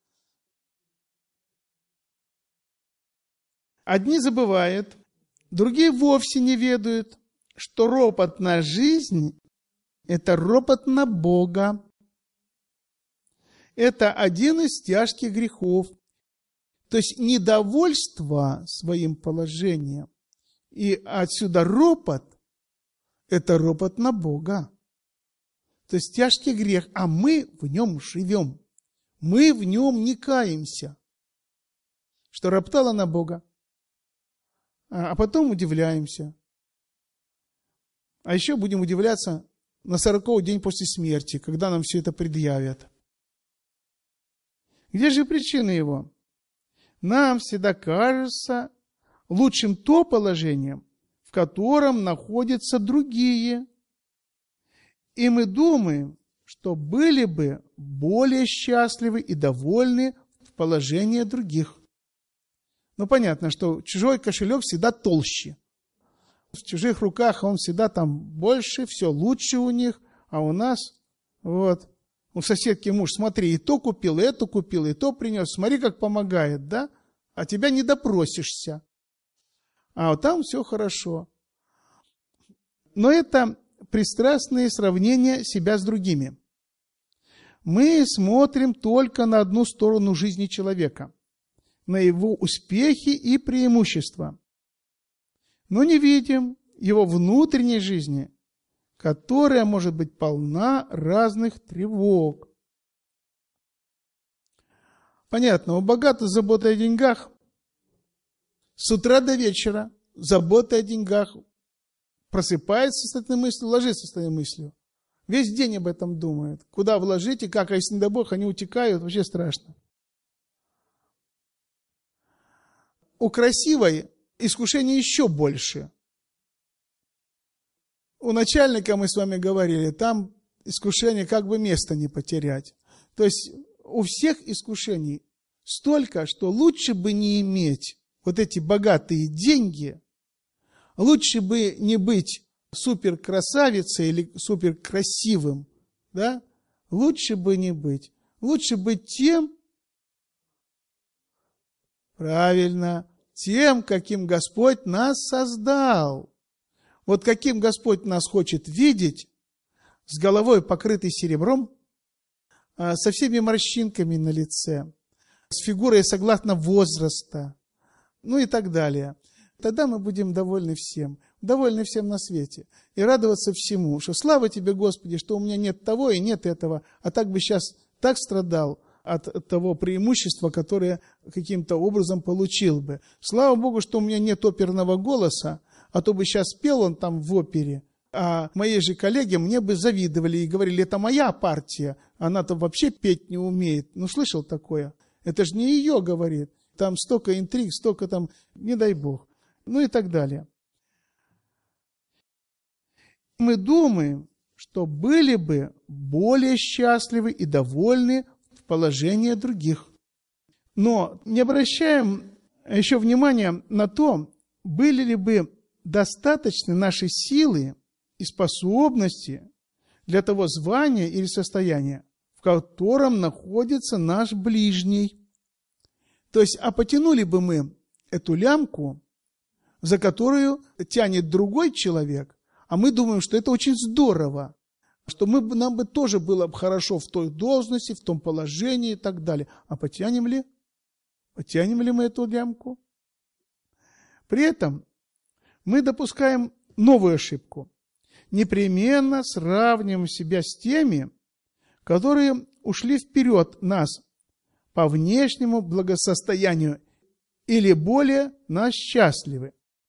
Одни забывают, другие вовсе не ведают, что ропот на жизнь – это ропот на Бога. Это один из тяжких грехов. То есть недовольство своим положением и отсюда ропот – это ропот на Бога. То есть тяжкий грех, а мы в нем живем. Мы в нем не каемся. Что роптало на Бога. А потом удивляемся. А еще будем удивляться на 40-й день после смерти, когда нам все это предъявят. Где же причина его? Нам всегда кажется лучшим то положение, в котором находятся другие. И мы думаем, что были бы более счастливы и довольны в положении других. Понятно, что чужой кошелек всегда толще. В чужих руках он всегда там больше, все лучше у них, а у нас, у соседки муж, смотри, и то купил, и это купил, и то принес, смотри, как помогает, да? А тебя не допросишься. А вот там все хорошо. Но это пристрастные сравнения себя с другими. Мы смотрим только на одну сторону жизни человека, на его успехи и преимущества, но не видим его внутренней жизни, которая может быть полна разных тревог. Понятно, у богатых забота о деньгах. С утра до вечера забота о деньгах. Просыпается с этой мыслью, ложится с этой мыслью. Весь день об этом думает. Куда вложить и как, а если не дай Бог, они утекают, вообще страшно. У красивой искушение еще больше. У начальника мы с вами говорили, там искушение как бы места не потерять. То есть у всех искушений столько, что лучше бы не иметь вот эти богатые деньги, лучше бы не быть суперкрасавицей или суперкрасивым, да? Лучше бы не быть. Лучше быть тем, правильно, тем, каким Господь нас создал. Вот каким Господь нас хочет видеть, с головой покрытой серебром, со всеми морщинками на лице, с фигурой согласно возраста, и так далее. Тогда мы будем довольны всем на свете. И радоваться всему, что слава Тебе, Господи, что у меня нет того и нет этого, а так бы сейчас так страдал, от того преимущества, которое каким-то образом получил бы. Слава Богу, что у меня нет оперного голоса, а то бы сейчас пел он там в опере, а мои же коллеги мне бы завидовали и говорили, это моя партия, она-то вообще петь не умеет. Ну, слышал такое? Это же не ее, говорит. Там столько интриг, столько там, не дай Бог. Ну и так далее. Мы думаем, что были бы более счастливы и довольны в положении других. Но не обращаем еще внимания на то, были ли бы достаточны наши силы и способности для того звания или состояния, в котором находится наш ближний. То есть, а потянули бы мы эту лямку, за которую тянет другой человек, а мы думаем, что это очень здорово, что нам бы тоже было бы хорошо в той должности, в том положении и так далее. А потянем ли? Потянем ли мы эту лямку? При этом мы допускаем новую ошибку. Непременно сравниваем себя с теми, которые ушли вперед нас по внешнему благосостоянию или более нас счастливы.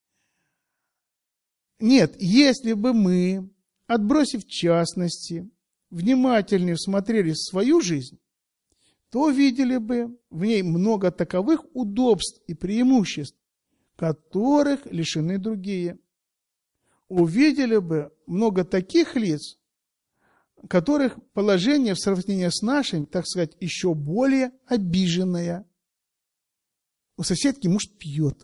Нет, если бы мы, отбросив частности, внимательнее всмотрели в свою жизнь, то увидели бы в ней много таковых удобств и преимуществ, которых лишены другие. Увидели бы много таких лиц, которых положение в сравнении с нашим, так сказать, еще более обиженное. У соседки муж пьет.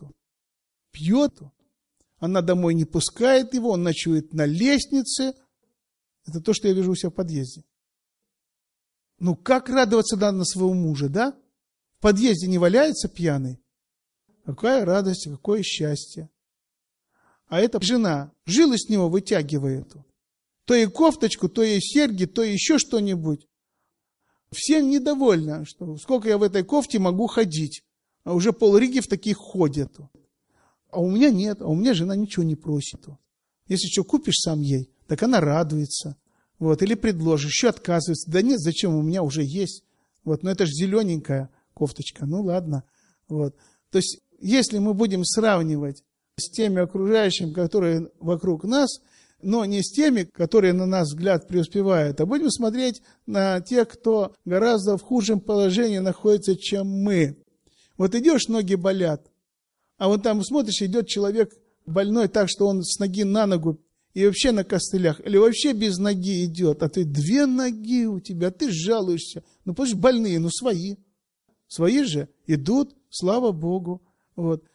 Она домой не пускает его, он ночует на лестнице. Это то, что я вижу у себя в подъезде. Ну, как радоваться на своего мужа, да? В подъезде не валяется пьяный. Какая радость, какое счастье. А эта жена жилы с него вытягивает. То и кофточку, то и серьги, то еще что-нибудь. Всем недовольна, что сколько я в этой кофте могу ходить. А уже пол-Риги в таких ходят. А у меня нет, а у меня жена ничего не просит. Если что купишь сам ей, так она радуется. Вот, или предложишь, еще отказывается. Да нет, зачем, у меня уже есть. Вот, но это же зелененькая кофточка, ну ладно. Вот. То есть, если мы будем сравнивать с теми окружающими, которые вокруг нас, но не с теми, которые, на наш взгляд, преуспевают, а будем смотреть на тех, кто гораздо в худшем положении находится, чем мы. Вот идешь, ноги болят, а вот там смотришь, идет человек больной так, что он с ноги на ногу и вообще на костылях, или вообще без ноги идет, а ты 2 ноги у тебя, ты жалуешься. Ну, потому что больные, ну свои. Свои же идут, слава Богу. Вот.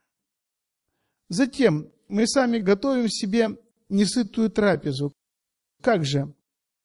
Затем мы сами готовим себе несытую трапезу. Как же?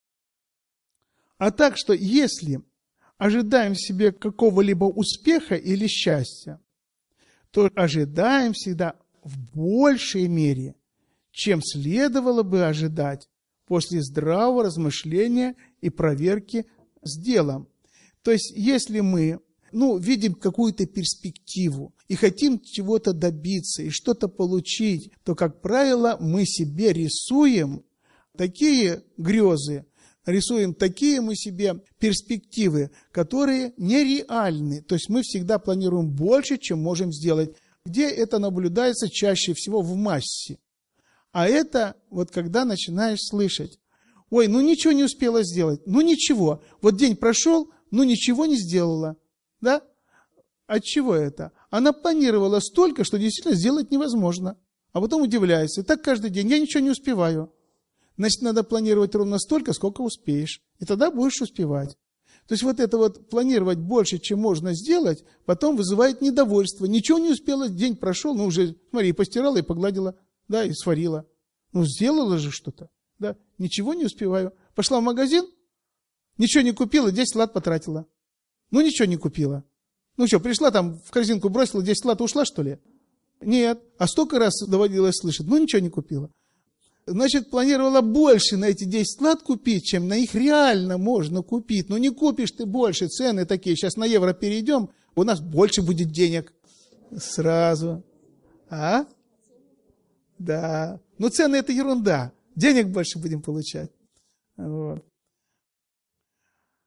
А так, что если ожидаем в себе какого-либо успеха или счастья, то ожидаем всегда в большей мере, чем следовало бы ожидать после здравого размышления и проверки с делом. То есть, если мы видим какую-то перспективу и хотим чего-то добиться и что-то получить, то, как правило, мы себе рисуем такие грезы, рисуем такие мы себе перспективы, которые нереальны. То есть мы всегда планируем больше, чем можем сделать. Где это наблюдается чаще всего? В массе. А это вот когда начинаешь слышать: ой, ничего не успела сделать, ничего, вот день прошел, ничего не сделала. Да? От чего это? Она планировала столько, что действительно сделать невозможно. А потом удивляется. И так каждый день. Я ничего не успеваю. Значит, надо планировать ровно столько, сколько успеешь. И тогда будешь успевать. То есть вот это вот планировать больше, чем можно сделать, потом вызывает недовольство. Ничего не успела, день прошел, уже, смотри, постирала и погладила, да, и сварила. Сделала же что-то, да, ничего не успеваю. Пошла в магазин, ничего не купила, 10 лат потратила. Ничего не купила. Что, пришла там, в корзинку бросила, 10 лат, ушла, что ли? Нет. А столько раз доводилось слышать, ничего не купила. Значит, планировала больше на эти 10 лат купить, чем на их реально можно купить. Не купишь ты больше, цены такие. Сейчас на евро перейдем, у нас больше будет денег. Сразу. А? Да. Цены это ерунда. Денег больше будем получать. Вот.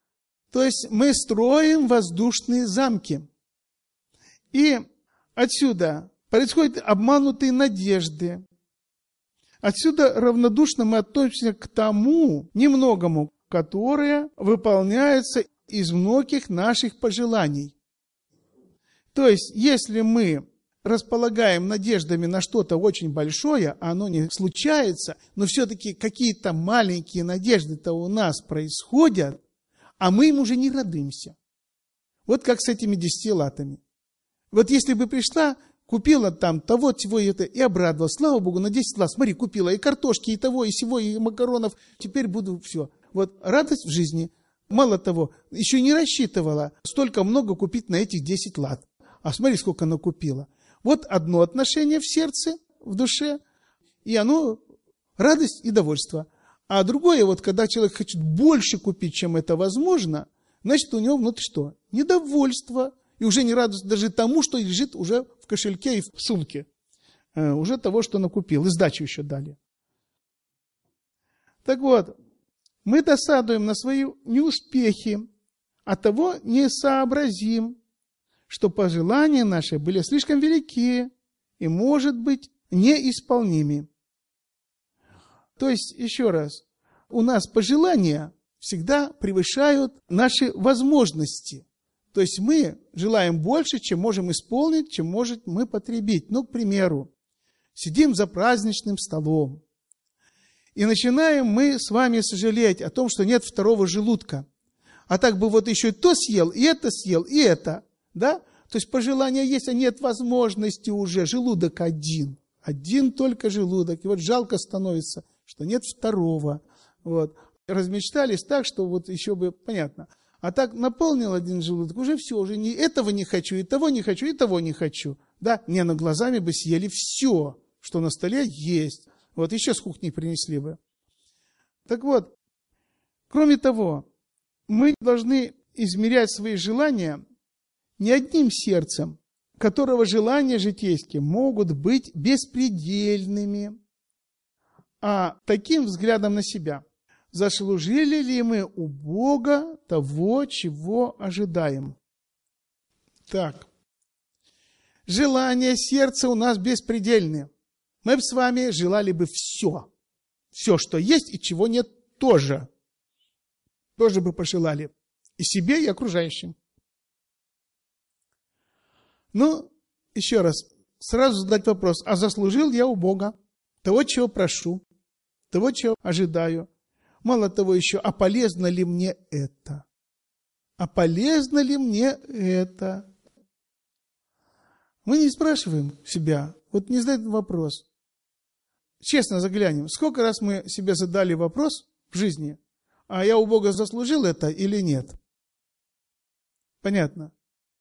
То есть мы строим воздушные замки. И отсюда происходят обманутые надежды. Отсюда равнодушно мы относимся к тому немногому, которое выполняется из многих наших пожеланий. То есть, если мы располагаем надеждами на что-то очень большое, а оно не случается, но все-таки какие-то маленькие надежды-то у нас происходят, а мы им уже не радуемся. Вот как с этими 10 латами. Вот если бы пришла, купила там того, всего и это, и обрадовалась, слава Богу, на 10 лат, смотри, купила и картошки, и того, и сего, и макаронов, теперь буду все. Вот радость в жизни. Мало того, еще не рассчитывала столько много купить на этих 10 лат. А смотри, сколько она купила. Вот одно отношение в сердце, в душе, и оно радость и довольство. А другое, вот когда человек хочет больше купить, чем это возможно, значит, у него внутри что? Недовольство. И уже не радость даже тому, что лежит уже в кошельке и в сумке. Уже того, что накупил. И сдачу еще дали. Так вот, мы досадуем на свои неуспехи, а того не сообразим, что пожелания наши были слишком велики и, может быть, неисполнимы. То есть, еще раз, у нас пожелания всегда превышают наши возможности. То есть, мы желаем больше, чем можем исполнить, чем можем мы потребить. Ну, к примеру, сидим за праздничным столом, и начинаем мы с вами сожалеть о том, что нет второго желудка. А так бы вот еще и то съел, и это. Да? То есть пожелания есть, а нет возможности уже. Желудок один. Один только желудок. И вот жалко становится, что нет второго. Вот. Размечтались так, что вот еще бы понятно. А так наполнил один желудок, уже все, уже не этого не хочу, и того не хочу, и того не хочу. Да? Не, но глазами бы съели все, что на столе есть. Вот еще с кухни принесли бы. Так вот, кроме того, мы должны измерять свои желания не одним сердцем, которого желания житейские могут быть беспредельными, а таким взглядом на себя. Заслужили ли мы у Бога того, чего ожидаем? Так, желания сердца у нас беспредельны. Мы бы с вами желали бы все. Все, что есть и чего нет, тоже. Тоже бы пожелали. И себе, и окружающим. Ну, еще раз, сразу задать вопрос. А заслужил я у Бога того, чего прошу, того, чего ожидаю? Мало того еще, а полезно ли мне это? А полезно ли мне это? Мы не спрашиваем себя, вот не задаем вопрос. Честно заглянем, сколько раз мы себе задали вопрос в жизни, а я у Бога заслужил это или нет? Понятно?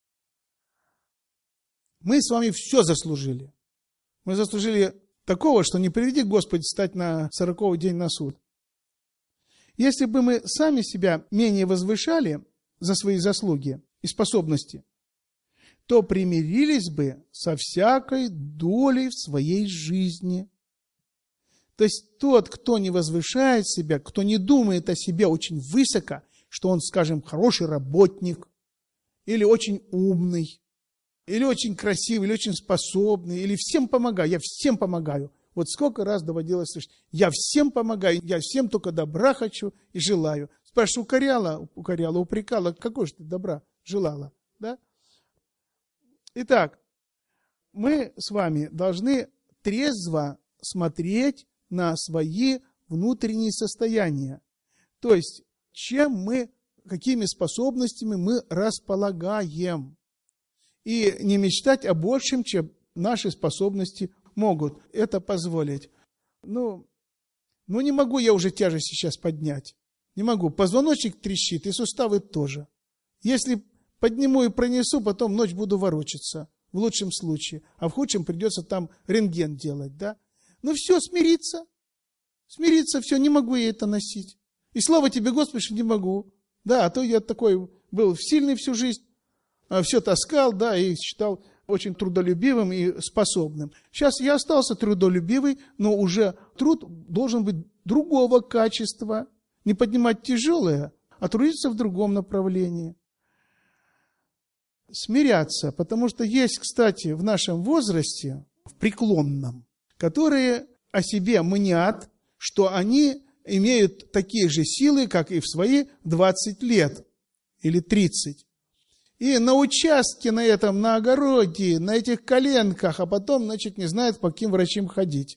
Мы с вами все заслужили. Мы заслужили такого, что не приведи Господь стать на 40-й день на суд. Если бы мы сами себя менее возвышали за свои заслуги и способности, то примирились бы со всякой долей в своей жизни. То есть тот, кто не возвышает себя, кто не думает о себе очень высоко, что он, скажем, хороший работник, или очень умный, или очень красивый, или очень способный, или всем помогаю, я всем помогаю. Вот сколько раз доводилось слышать, я всем помогаю, я всем только добра хочу и желаю. Спрашиваю, укоряла, упрекала, какого же ты добра желала? Да? Итак, мы с вами должны трезво смотреть на свои внутренние состояния. То есть, какими способностями мы располагаем. И не мечтать о большем, чем наши способности могут это позволить. Ну, не могу я уже тяжесть сейчас поднять. Не могу. Позвоночник трещит, и суставы тоже. Если подниму и пронесу, потом ночь буду ворочаться. В лучшем случае. А в худшем придется там рентген делать, да? Ну все, смириться. Смириться, все, не могу я это носить. И слава тебе, Господи, что не могу. Да, а то я такой был сильный всю жизнь, все таскал, да, и считал очень трудолюбивым и способным. Сейчас я остался трудолюбивый, но уже труд должен быть другого качества. Не поднимать тяжелое, а трудиться в другом направлении. Смиряться, потому что есть, кстати, в нашем возрасте, в преклонном, которые о себе мнят, что они имеют такие же силы, как и в свои 20 лет или 30. И на участке на этом, на огороде, на этих коленках, а потом, значит, не знают, по каким врачам ходить.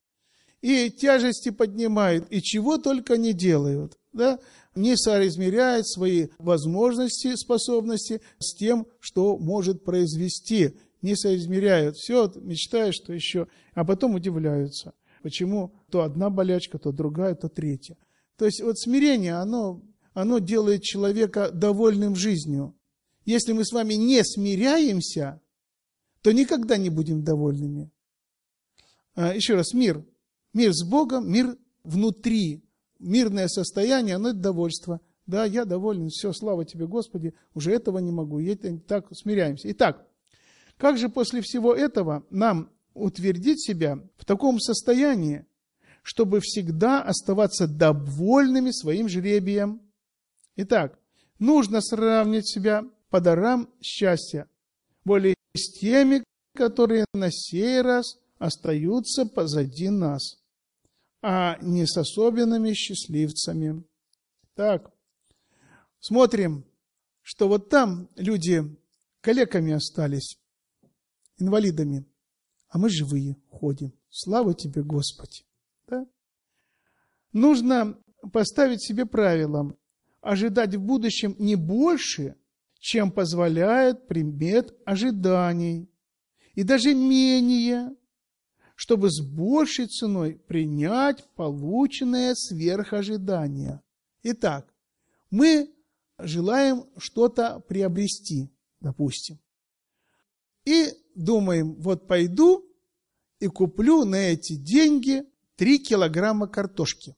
И тяжести поднимают, и чего только не делают, да? Не соизмеряют свои возможности, способности с тем, что может произвести. Не соизмеряют. Все, мечтают, что еще, а потом удивляются. Почему то одна болячка, то другая, то третья. То есть вот смирение, оно делает человека довольным жизнью. Если мы с вами не смиряемся, то никогда не будем довольными. Еще раз, мир. Мир с Богом, мир внутри. Мирное состояние, оно это довольство. Да, я доволен, все, слава тебе, Господи, уже этого не могу. И так смиряемся. Итак, как же после всего этого нам утвердить себя в таком состоянии, чтобы всегда оставаться довольными своим жребием? Итак, нужно сравнивать себя по дарам счастья, более с теми, которые на сей раз остаются позади нас, а не с особенными счастливцами. Так, смотрим, что вот там люди калеками остались, инвалидами, а мы живые ходим. Слава тебе, Господи! Да? Нужно поставить себе правило ожидать в будущем не больше, чем позволяет предмет ожиданий, и даже менее, чтобы с большей ценой принять полученное сверхожидание. Итак, мы желаем что-то приобрести, допустим, и думаем, вот пойду и куплю на эти деньги 3 килограмма картошки.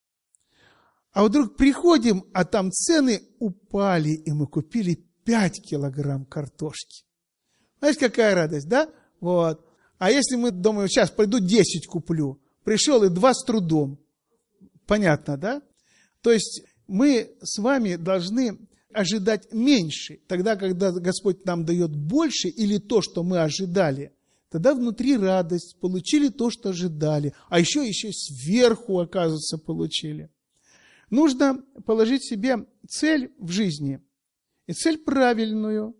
А вдруг приходим, а там цены упали, и мы купили 5 килограмм картошки. Знаете, какая радость, да? Вот. А если мы думаем, сейчас пойду 10 куплю, пришел и 2 с трудом. Понятно, да? То есть мы с вами должны ожидать меньше. Тогда, когда Господь нам дает больше или то, что мы ожидали, тогда внутри радость, получили то, что ожидали. А еще сверху, оказывается, получили. Нужно положить себе цель в жизни. И цель правильную.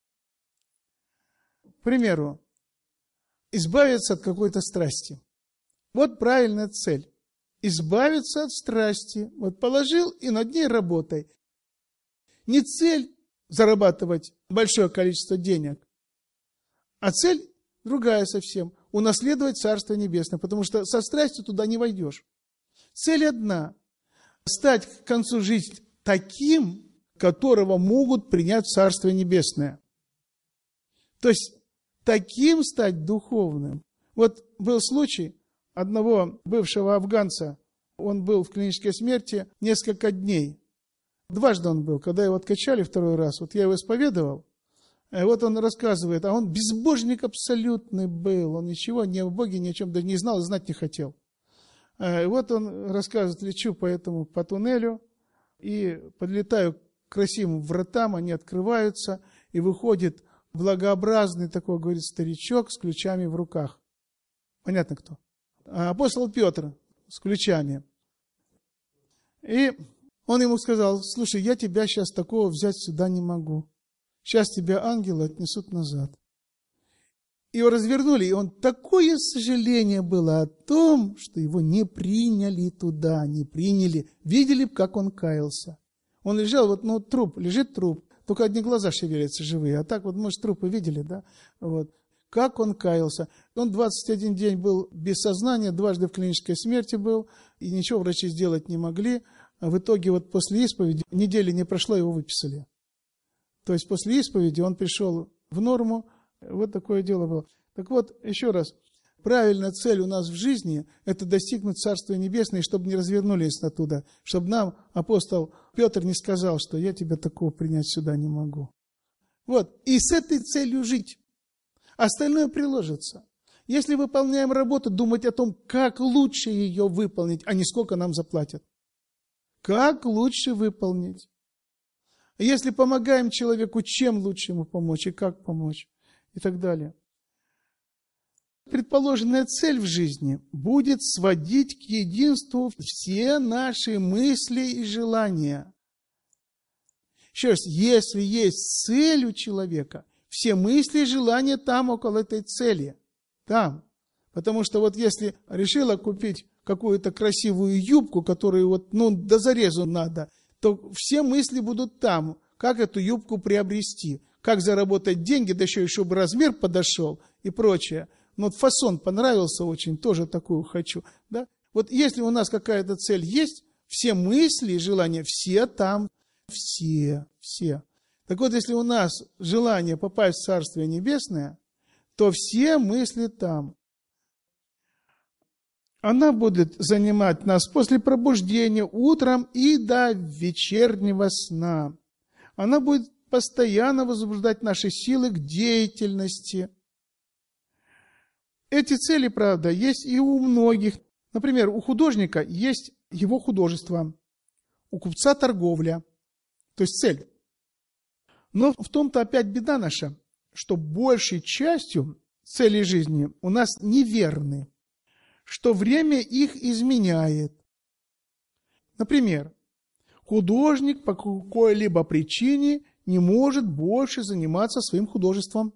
К примеру, избавиться от какой-то страсти. Вот правильная цель. Избавиться от страсти. Вот положил и над ней работай. Не цель зарабатывать большое количество денег, а цель другая совсем. Унаследовать Царство Небесное, потому что со страстью туда не войдешь. Цель одна. Стать к концу жизни таким, которого могут принять в Царство Небесное. То есть таким стать духовным. Вот был случай одного бывшего афганца. Он был в клинической смерти несколько дней. Дважды он был. Когда его откачали второй раз, вот я его исповедовал, вот он рассказывает, а он безбожник абсолютный был. Он ничего ни о Боге, ни о чем даже не знал и знать не хотел. Вот он рассказывает, лечу по туннелю и подлетаю к красивым вратам, они открываются, и выходит благообразный такой, говорит, старичок с ключами в руках. Понятно кто? Апостол Петр с ключами. И он ему сказал, слушай, я тебя сейчас такого взять сюда не могу. Сейчас тебя ангелы отнесут назад. Его развернули, и он такое сожаление было о том, что его не приняли туда, не приняли. Видели, как он каялся. Он лежал, вот, труп, лежит труп, только одни глаза шевелятся живые, а так вот, может, трупы видели, да? Вот. Как он каялся. Он 21 день был без сознания, дважды в клинической смерти был, и ничего врачи сделать не могли. А в итоге вот после исповеди, недели не прошло, его выписали. То есть после исповеди он пришел в норму, вот такое дело было. Так вот, еще раз, правильная цель у нас в жизни – это достигнуть Царства Небесного, чтобы не развернулись оттуда, чтобы нам апостол Петр не сказал, что я тебя такого принять сюда не могу. Вот, и с этой целью жить. Остальное приложится. Если выполняем работу, думать о том, как лучше ее выполнить, а не сколько нам заплатят. Как лучше выполнить. Если помогаем человеку, чем лучше ему помочь и как помочь и так далее. Предположенная цель в жизни будет сводить к единству все наши мысли и желания. Еще раз, если есть цель у человека, все мысли и желания там, около этой цели. Там. Потому что вот если решила купить какую-то красивую юбку, которую до зарезу надо, то все мысли будут там, как эту юбку приобрести, как заработать деньги, да еще и чтобы размер подошел и прочее. Но фасон понравился очень, тоже такую хочу. Да? Вот если у нас какая-то цель есть, все мысли и желания, все там, все. Так вот, если у нас желание попасть в Царствие Небесное, то все мысли там. Она будет занимать нас после пробуждения утром и до вечернего сна. Она будет постоянно возбуждать наши силы к деятельности. Эти цели, правда, есть и у многих. Например, у художника есть его художество, у купца торговля, то есть цель. Но в том-то опять беда наша, что большей частью цели жизни у нас неверны, что время их изменяет. Например, художник по какой-либо причине не может больше заниматься своим художеством.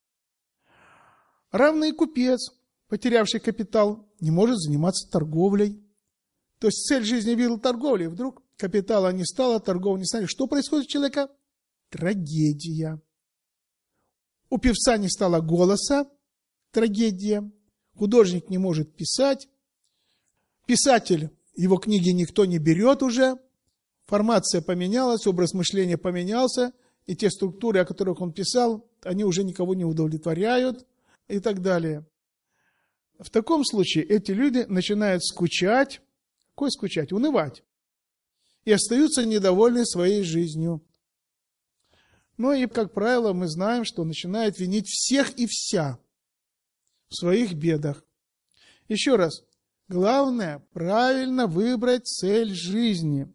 Равно и купец, потерявший капитал, не может заниматься торговлей. То есть цель жизни видел торговли, и вдруг капитала не стало, торговли не стали. Что происходит у человека? Трагедия. У певца не стало голоса, трагедия. Художник не может писать. Писатель, его книги никто не берет уже. Формация поменялась, образ мышления поменялся, и те структуры, о которых он писал, они уже никого не удовлетворяют и так далее. В таком случае эти люди начинают скучать. Какой скучать? Унывать. И остаются недовольны своей жизнью. Ну и, как правило, мы знаем, что начинают винить всех и вся в своих бедах. Еще раз, главное правильно выбрать цель жизни.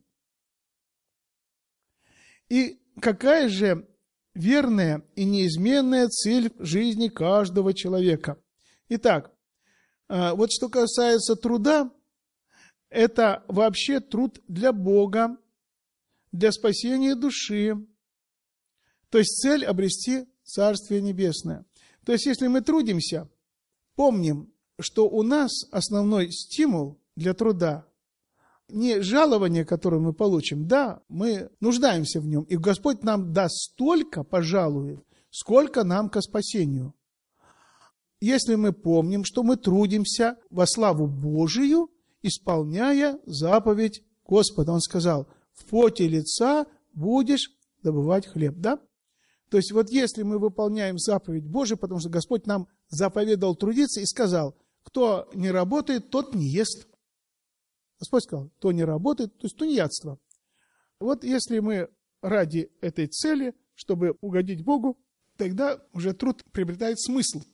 И какая же верная и неизменная цель жизни каждого человека? Итак, вот что касается труда, это вообще труд для Бога, для спасения души. То есть цель обрести Царствие Небесное. То есть если мы трудимся, помним, что у нас основной стимул для труда не жалование, которое мы получим. Да, мы нуждаемся в нем, и Господь нам даст столько, пожалует, сколько нам ко спасению. Если мы помним, что мы трудимся во славу Божию, исполняя заповедь Господа. Он сказал, в поте лица будешь добывать хлеб. Да? То есть вот если мы выполняем заповедь Божию, потому что Господь нам заповедал трудиться и сказал, кто не работает, тот не ест. Господь сказал, кто не работает, то есть тунеядство. Вот если мы ради этой цели, чтобы угодить Богу, тогда уже труд приобретает смысл.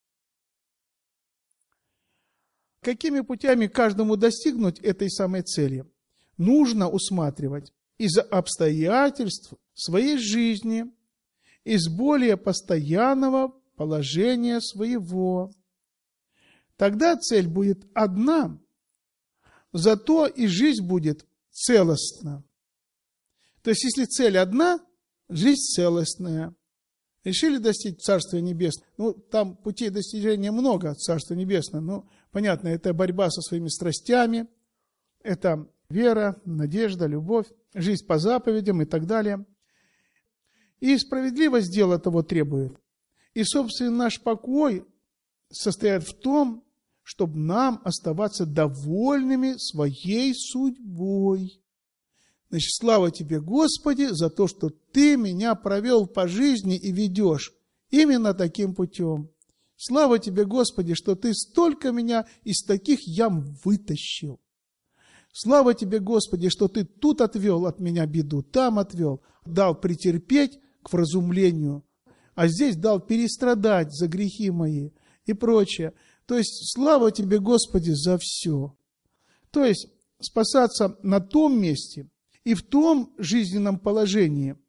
Какими путями каждому достигнуть этой самой цели? Нужно усматривать из обстоятельств своей жизни, из более постоянного положения своего. Тогда цель будет одна, зато и жизнь будет целостна. То есть, если цель одна, жизнь целостная. Решили достичь Царствия Небесного? Там путей достижения много Царства Небесного. Понятно, это борьба со своими страстями, это вера, надежда, любовь, жизнь по заповедям и так далее. И справедливость дела того требует. И, собственно, наш покой состоит в том, чтобы нам оставаться довольными своей судьбой. Значит, слава Тебе, Господи, за то, что Ты меня провел по жизни и ведешь именно таким путем. Слава Тебе, Господи, что Ты столько меня из таких ям вытащил. Слава Тебе, Господи, что Ты тут отвел от меня беду, там отвел, дал претерпеть к вразумлению, а здесь дал перестрадать за грехи мои и прочее. То есть, слава Тебе, Господи, за все. То есть, спасаться на том месте и в том жизненном положении,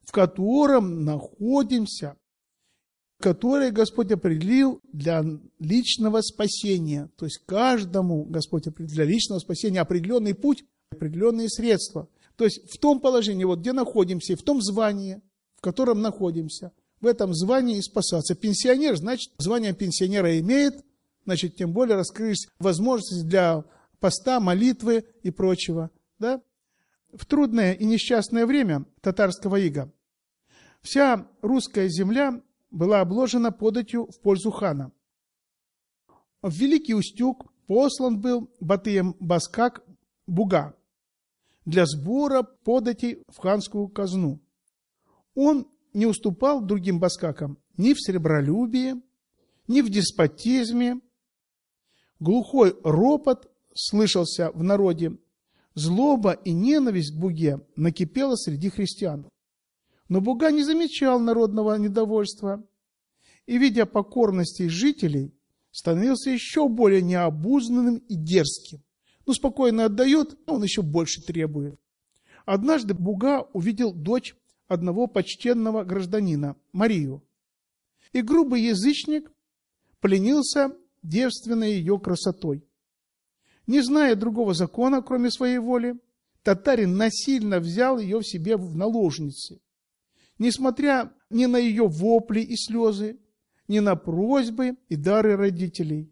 в котором находимся, которое Господь определил для личного спасения. То есть каждому Господь определил для личного спасения определенный путь, определенные средства. То есть в том положении, вот где находимся, и в том звании, в котором находимся, в этом звании и спасаться. Пенсионер, значит, звание пенсионера имеет, значит, тем более раскрылись возможности для поста, молитвы и прочего. Да? В трудное и несчастное время татарского ига вся русская земля была обложена податью в пользу хана. В Великий Устюг послан был Батыем Баскак Буга для сбора податей в ханскую казну. Он не уступал другим баскакам ни в сребролюбии, ни в деспотизме. Глухой ропот слышался в народе. Злоба и ненависть к Буге накипела среди христиан. Но Буга не замечал народного недовольства и, видя покорности жителей, становился еще более необузданным и дерзким. Спокойно отдает, а он еще больше требует. Однажды Буга увидел дочь одного почтенного гражданина, Марию, и грубый язычник пленился девственной ее красотой. Не зная другого закона, кроме своей воли, татарин насильно взял ее в себе в наложницы. Несмотря ни на ее вопли и слезы, ни на просьбы и дары родителей.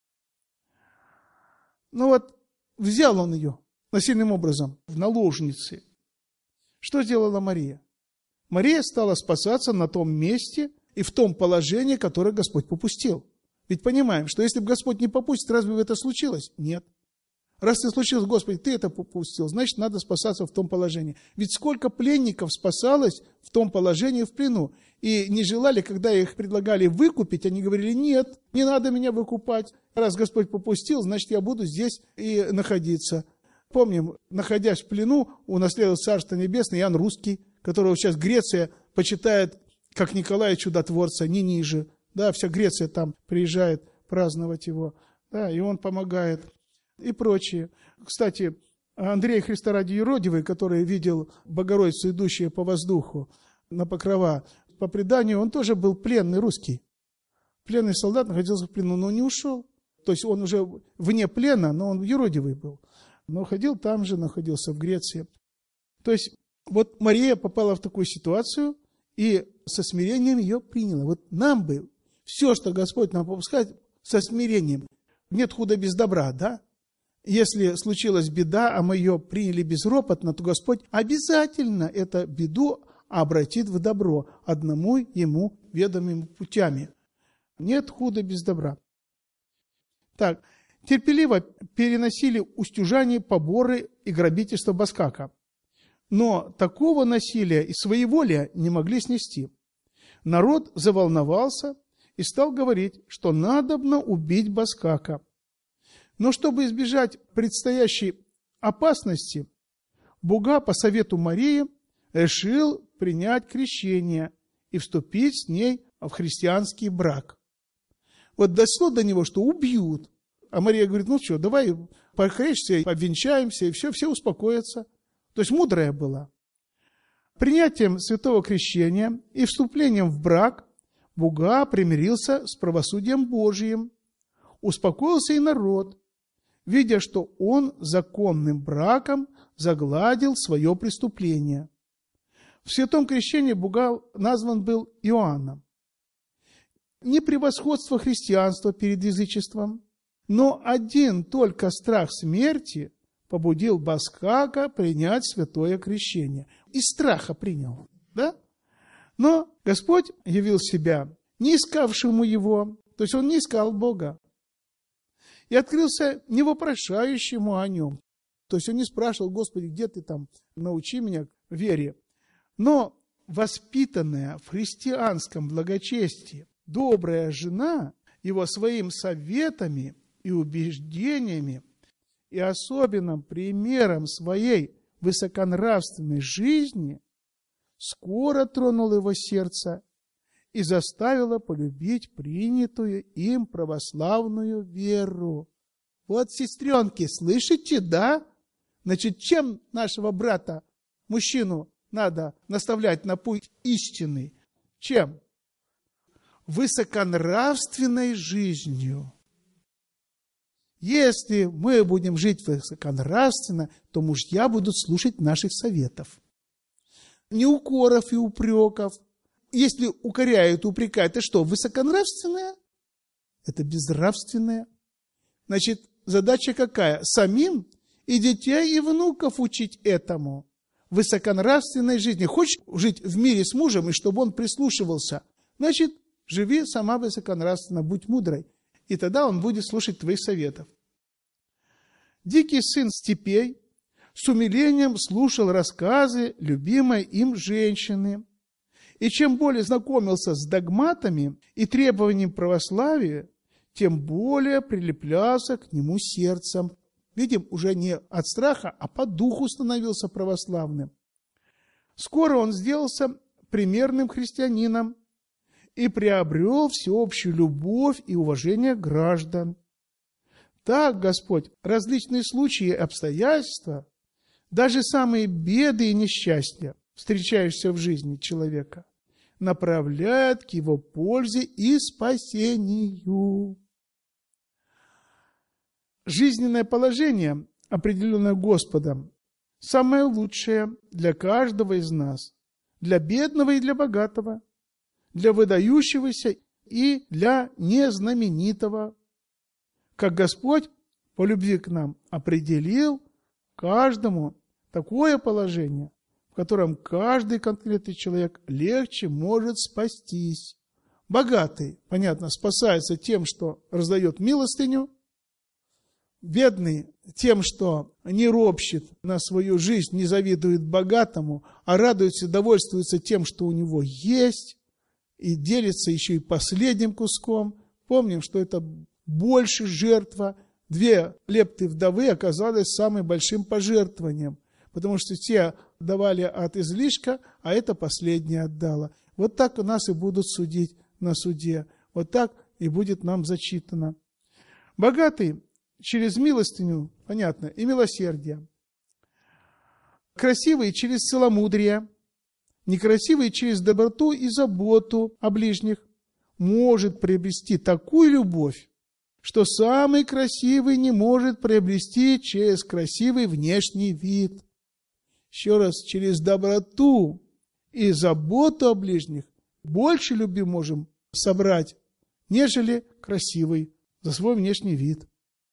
Взял он ее насильным образом в наложницы. Что сделала Мария? Мария стала спасаться на том месте и в том положении, которое Господь попустил. Ведь понимаем, что если бы Господь не попустит, разве бы это случилось? Нет. Раз это случилось, Господи, Ты это попустил, значит, надо спасаться в том положении. Ведь сколько пленников спасалось в том положении в плену. И не желали, когда их предлагали выкупить, они говорили, нет, не надо меня выкупать. Раз Господь попустил, значит, я буду здесь и находиться. Помним, находясь в плену, унаследовал Царство Небесное Иоанн Русский, которого сейчас Греция почитает как Николая Чудотворца, не ниже. Да, вся Греция там приезжает праздновать его, да, и он помогает. И прочие. Кстати, Андрей Христа ради юродивый, который видел Богородицу, идущую по воздуху на покрова, по преданию, он тоже был пленный русский. Пленный солдат находился в плену, но не ушел. То есть он уже вне плена, но он юродивый был. Но ходил там же, находился в Греции. То есть вот Мария попала в такую ситуацию и со смирением ее приняла. Вот нам бы все, что Господь нам попускает, со смирением. Нет худа без добра, да? Если случилась беда, а мы ее приняли безропотно, то Господь обязательно эту беду обратит в добро одному Ему ведомыми путями. Нет худа без добра. Так, терпеливо переносили устюжане, поборы и грабительство Баскака. Но такого насилия и своеволия не могли снести. Народ заволновался и стал говорить, что надобно убить Баскака. Но чтобы избежать предстоящей опасности, Буга по совету Марии решил принять крещение и вступить с ней в христианский брак. Вот дошло до него, что убьют. А Мария говорит, давай покрестимся, обвенчаемся, и все успокоятся. То есть мудрая была. Принятием святого крещения и вступлением в брак Буга примирился с правосудием Божиим. Успокоился и народ, видя, что он законным браком загладил свое преступление. В святом крещении Буга назван был Иоанном. Не превосходство христианства перед язычеством, но один только страх смерти побудил Баскака принять святое крещение. Из страха принял, да? Но Господь явил себя не искавшему его, то есть он не искал Бога, и открылся не вопрошающему о нем. То есть он не спрашивал, Господи, где ты там, научи меня вере. Но воспитанная в христианском благочестии добрая жена его своим советами и убеждениями и особенным примером своей высоконравственной жизни скоро тронула его сердце и заставила полюбить принятую им православную веру. Вот, сестренки, слышите, да? Значит, чем нашего брата, мужчину, надо наставлять на путь истинный. Чем? Высоконравственной жизнью. Если мы будем жить высоконравственно, то мужья будут слушать наших советов. Не укоров и упреков. Если укоряют, упрекают, это что, высоконравственное? Это безнравственное. Значит, задача какая? Самим и детей, и внуков учить этому. Высоконравственной жизни. Хочешь жить в мире с мужем, и чтобы он прислушивался? Значит, живи сама высоконравственно, будь мудрой. И тогда он будет слушать твоих советов. Дикий сын степей с умилением слушал рассказы любимой им женщины. И чем более знакомился с догматами и требованиями православия, тем более прилеплялся к нему сердцем. Видим, уже не от страха, а по духу становился православным. Скоро он сделался примерным христианином и приобрел всеобщую любовь и уважение граждан. Так Господь различные случаи и обстоятельства, даже самые беды и несчастья, встречающиеся в жизни человека, направляет к его пользе и спасению. Жизненное положение, определенное Господом, самое лучшее для каждого из нас, для бедного и для богатого, для выдающегося и для незнаменитого, как Господь по любви к нам определил каждому такое положение, в котором каждый конкретный человек легче может спастись. Богатый, понятно, спасается тем, что раздает милостыню, бедный тем, что не ропщет на свою жизнь, не завидует богатому, а радуется, довольствуется тем, что у него есть, и делится еще и последним куском. Помним, что это больше жертва. 2 лепты вдовы оказались самым большим пожертвованием, потому что те давали от излишка, а это последнее отдало. Вот так у нас и будут судить на суде. Вот так и будет нам зачитано. Богатый через милостыню, понятно, и милосердие. Красивый через целомудрие, некрасивый через доброту и заботу о ближних может приобрести такую любовь, что самый красивый не может приобрести через красивый внешний вид. Еще раз, через доброту и заботу о ближних больше любви можем собрать, нежели красивый за свой внешний вид.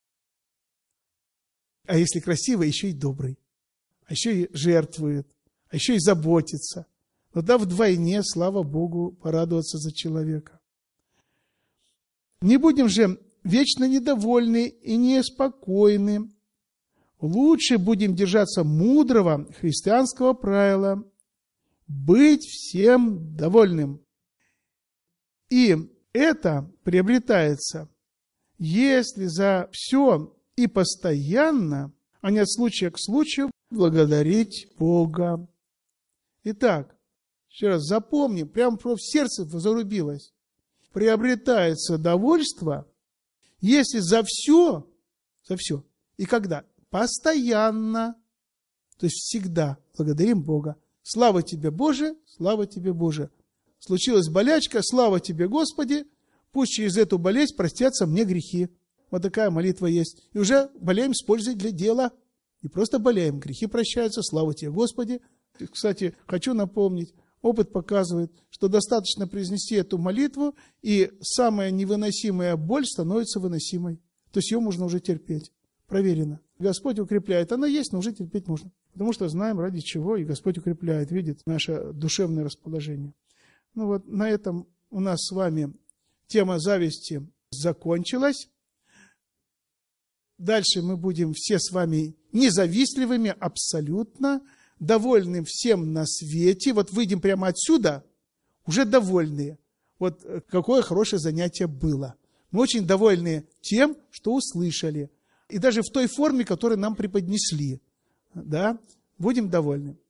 А если красивый, еще и добрый, а еще и жертвует, а еще и заботится. Тогда вдвойне, слава Богу, порадоваться за человека. Не будем же вечно недовольны и неспокойны. Лучше будем держаться мудрого христианского правила быть всем довольным. И это приобретается, если за все и постоянно, а не от случая к случаю, благодарить Бога. Итак, еще раз запомним, прямо в сердце зарубилось. Приобретается довольство, если за все, и когда? Постоянно, то есть всегда благодарим Бога. Слава тебе, Боже, слава тебе, Боже. Случилась болячка, слава тебе, Господи, пусть через эту болезнь простятся мне грехи. Вот такая молитва есть. И уже болеем с пользой для дела. Не просто болеем, грехи прощаются, слава тебе, Господи. Кстати, хочу напомнить, опыт показывает, что достаточно произнести эту молитву, и самая невыносимая боль становится выносимой. То есть ее можно уже терпеть. Проверено. Господь укрепляет. Она есть, но уже терпеть можно. Потому что знаем, ради чего, и Господь укрепляет, видит наше душевное расположение. Ну вот на этом у нас с вами тема зависти закончилась. Дальше мы будем все с вами независтливыми абсолютно, довольным всем на свете. Вот выйдем прямо отсюда, уже довольные. Вот какое хорошее занятие было. Мы очень довольны тем, что услышали. И даже в той форме, которую нам преподнесли. Да? Будем довольны.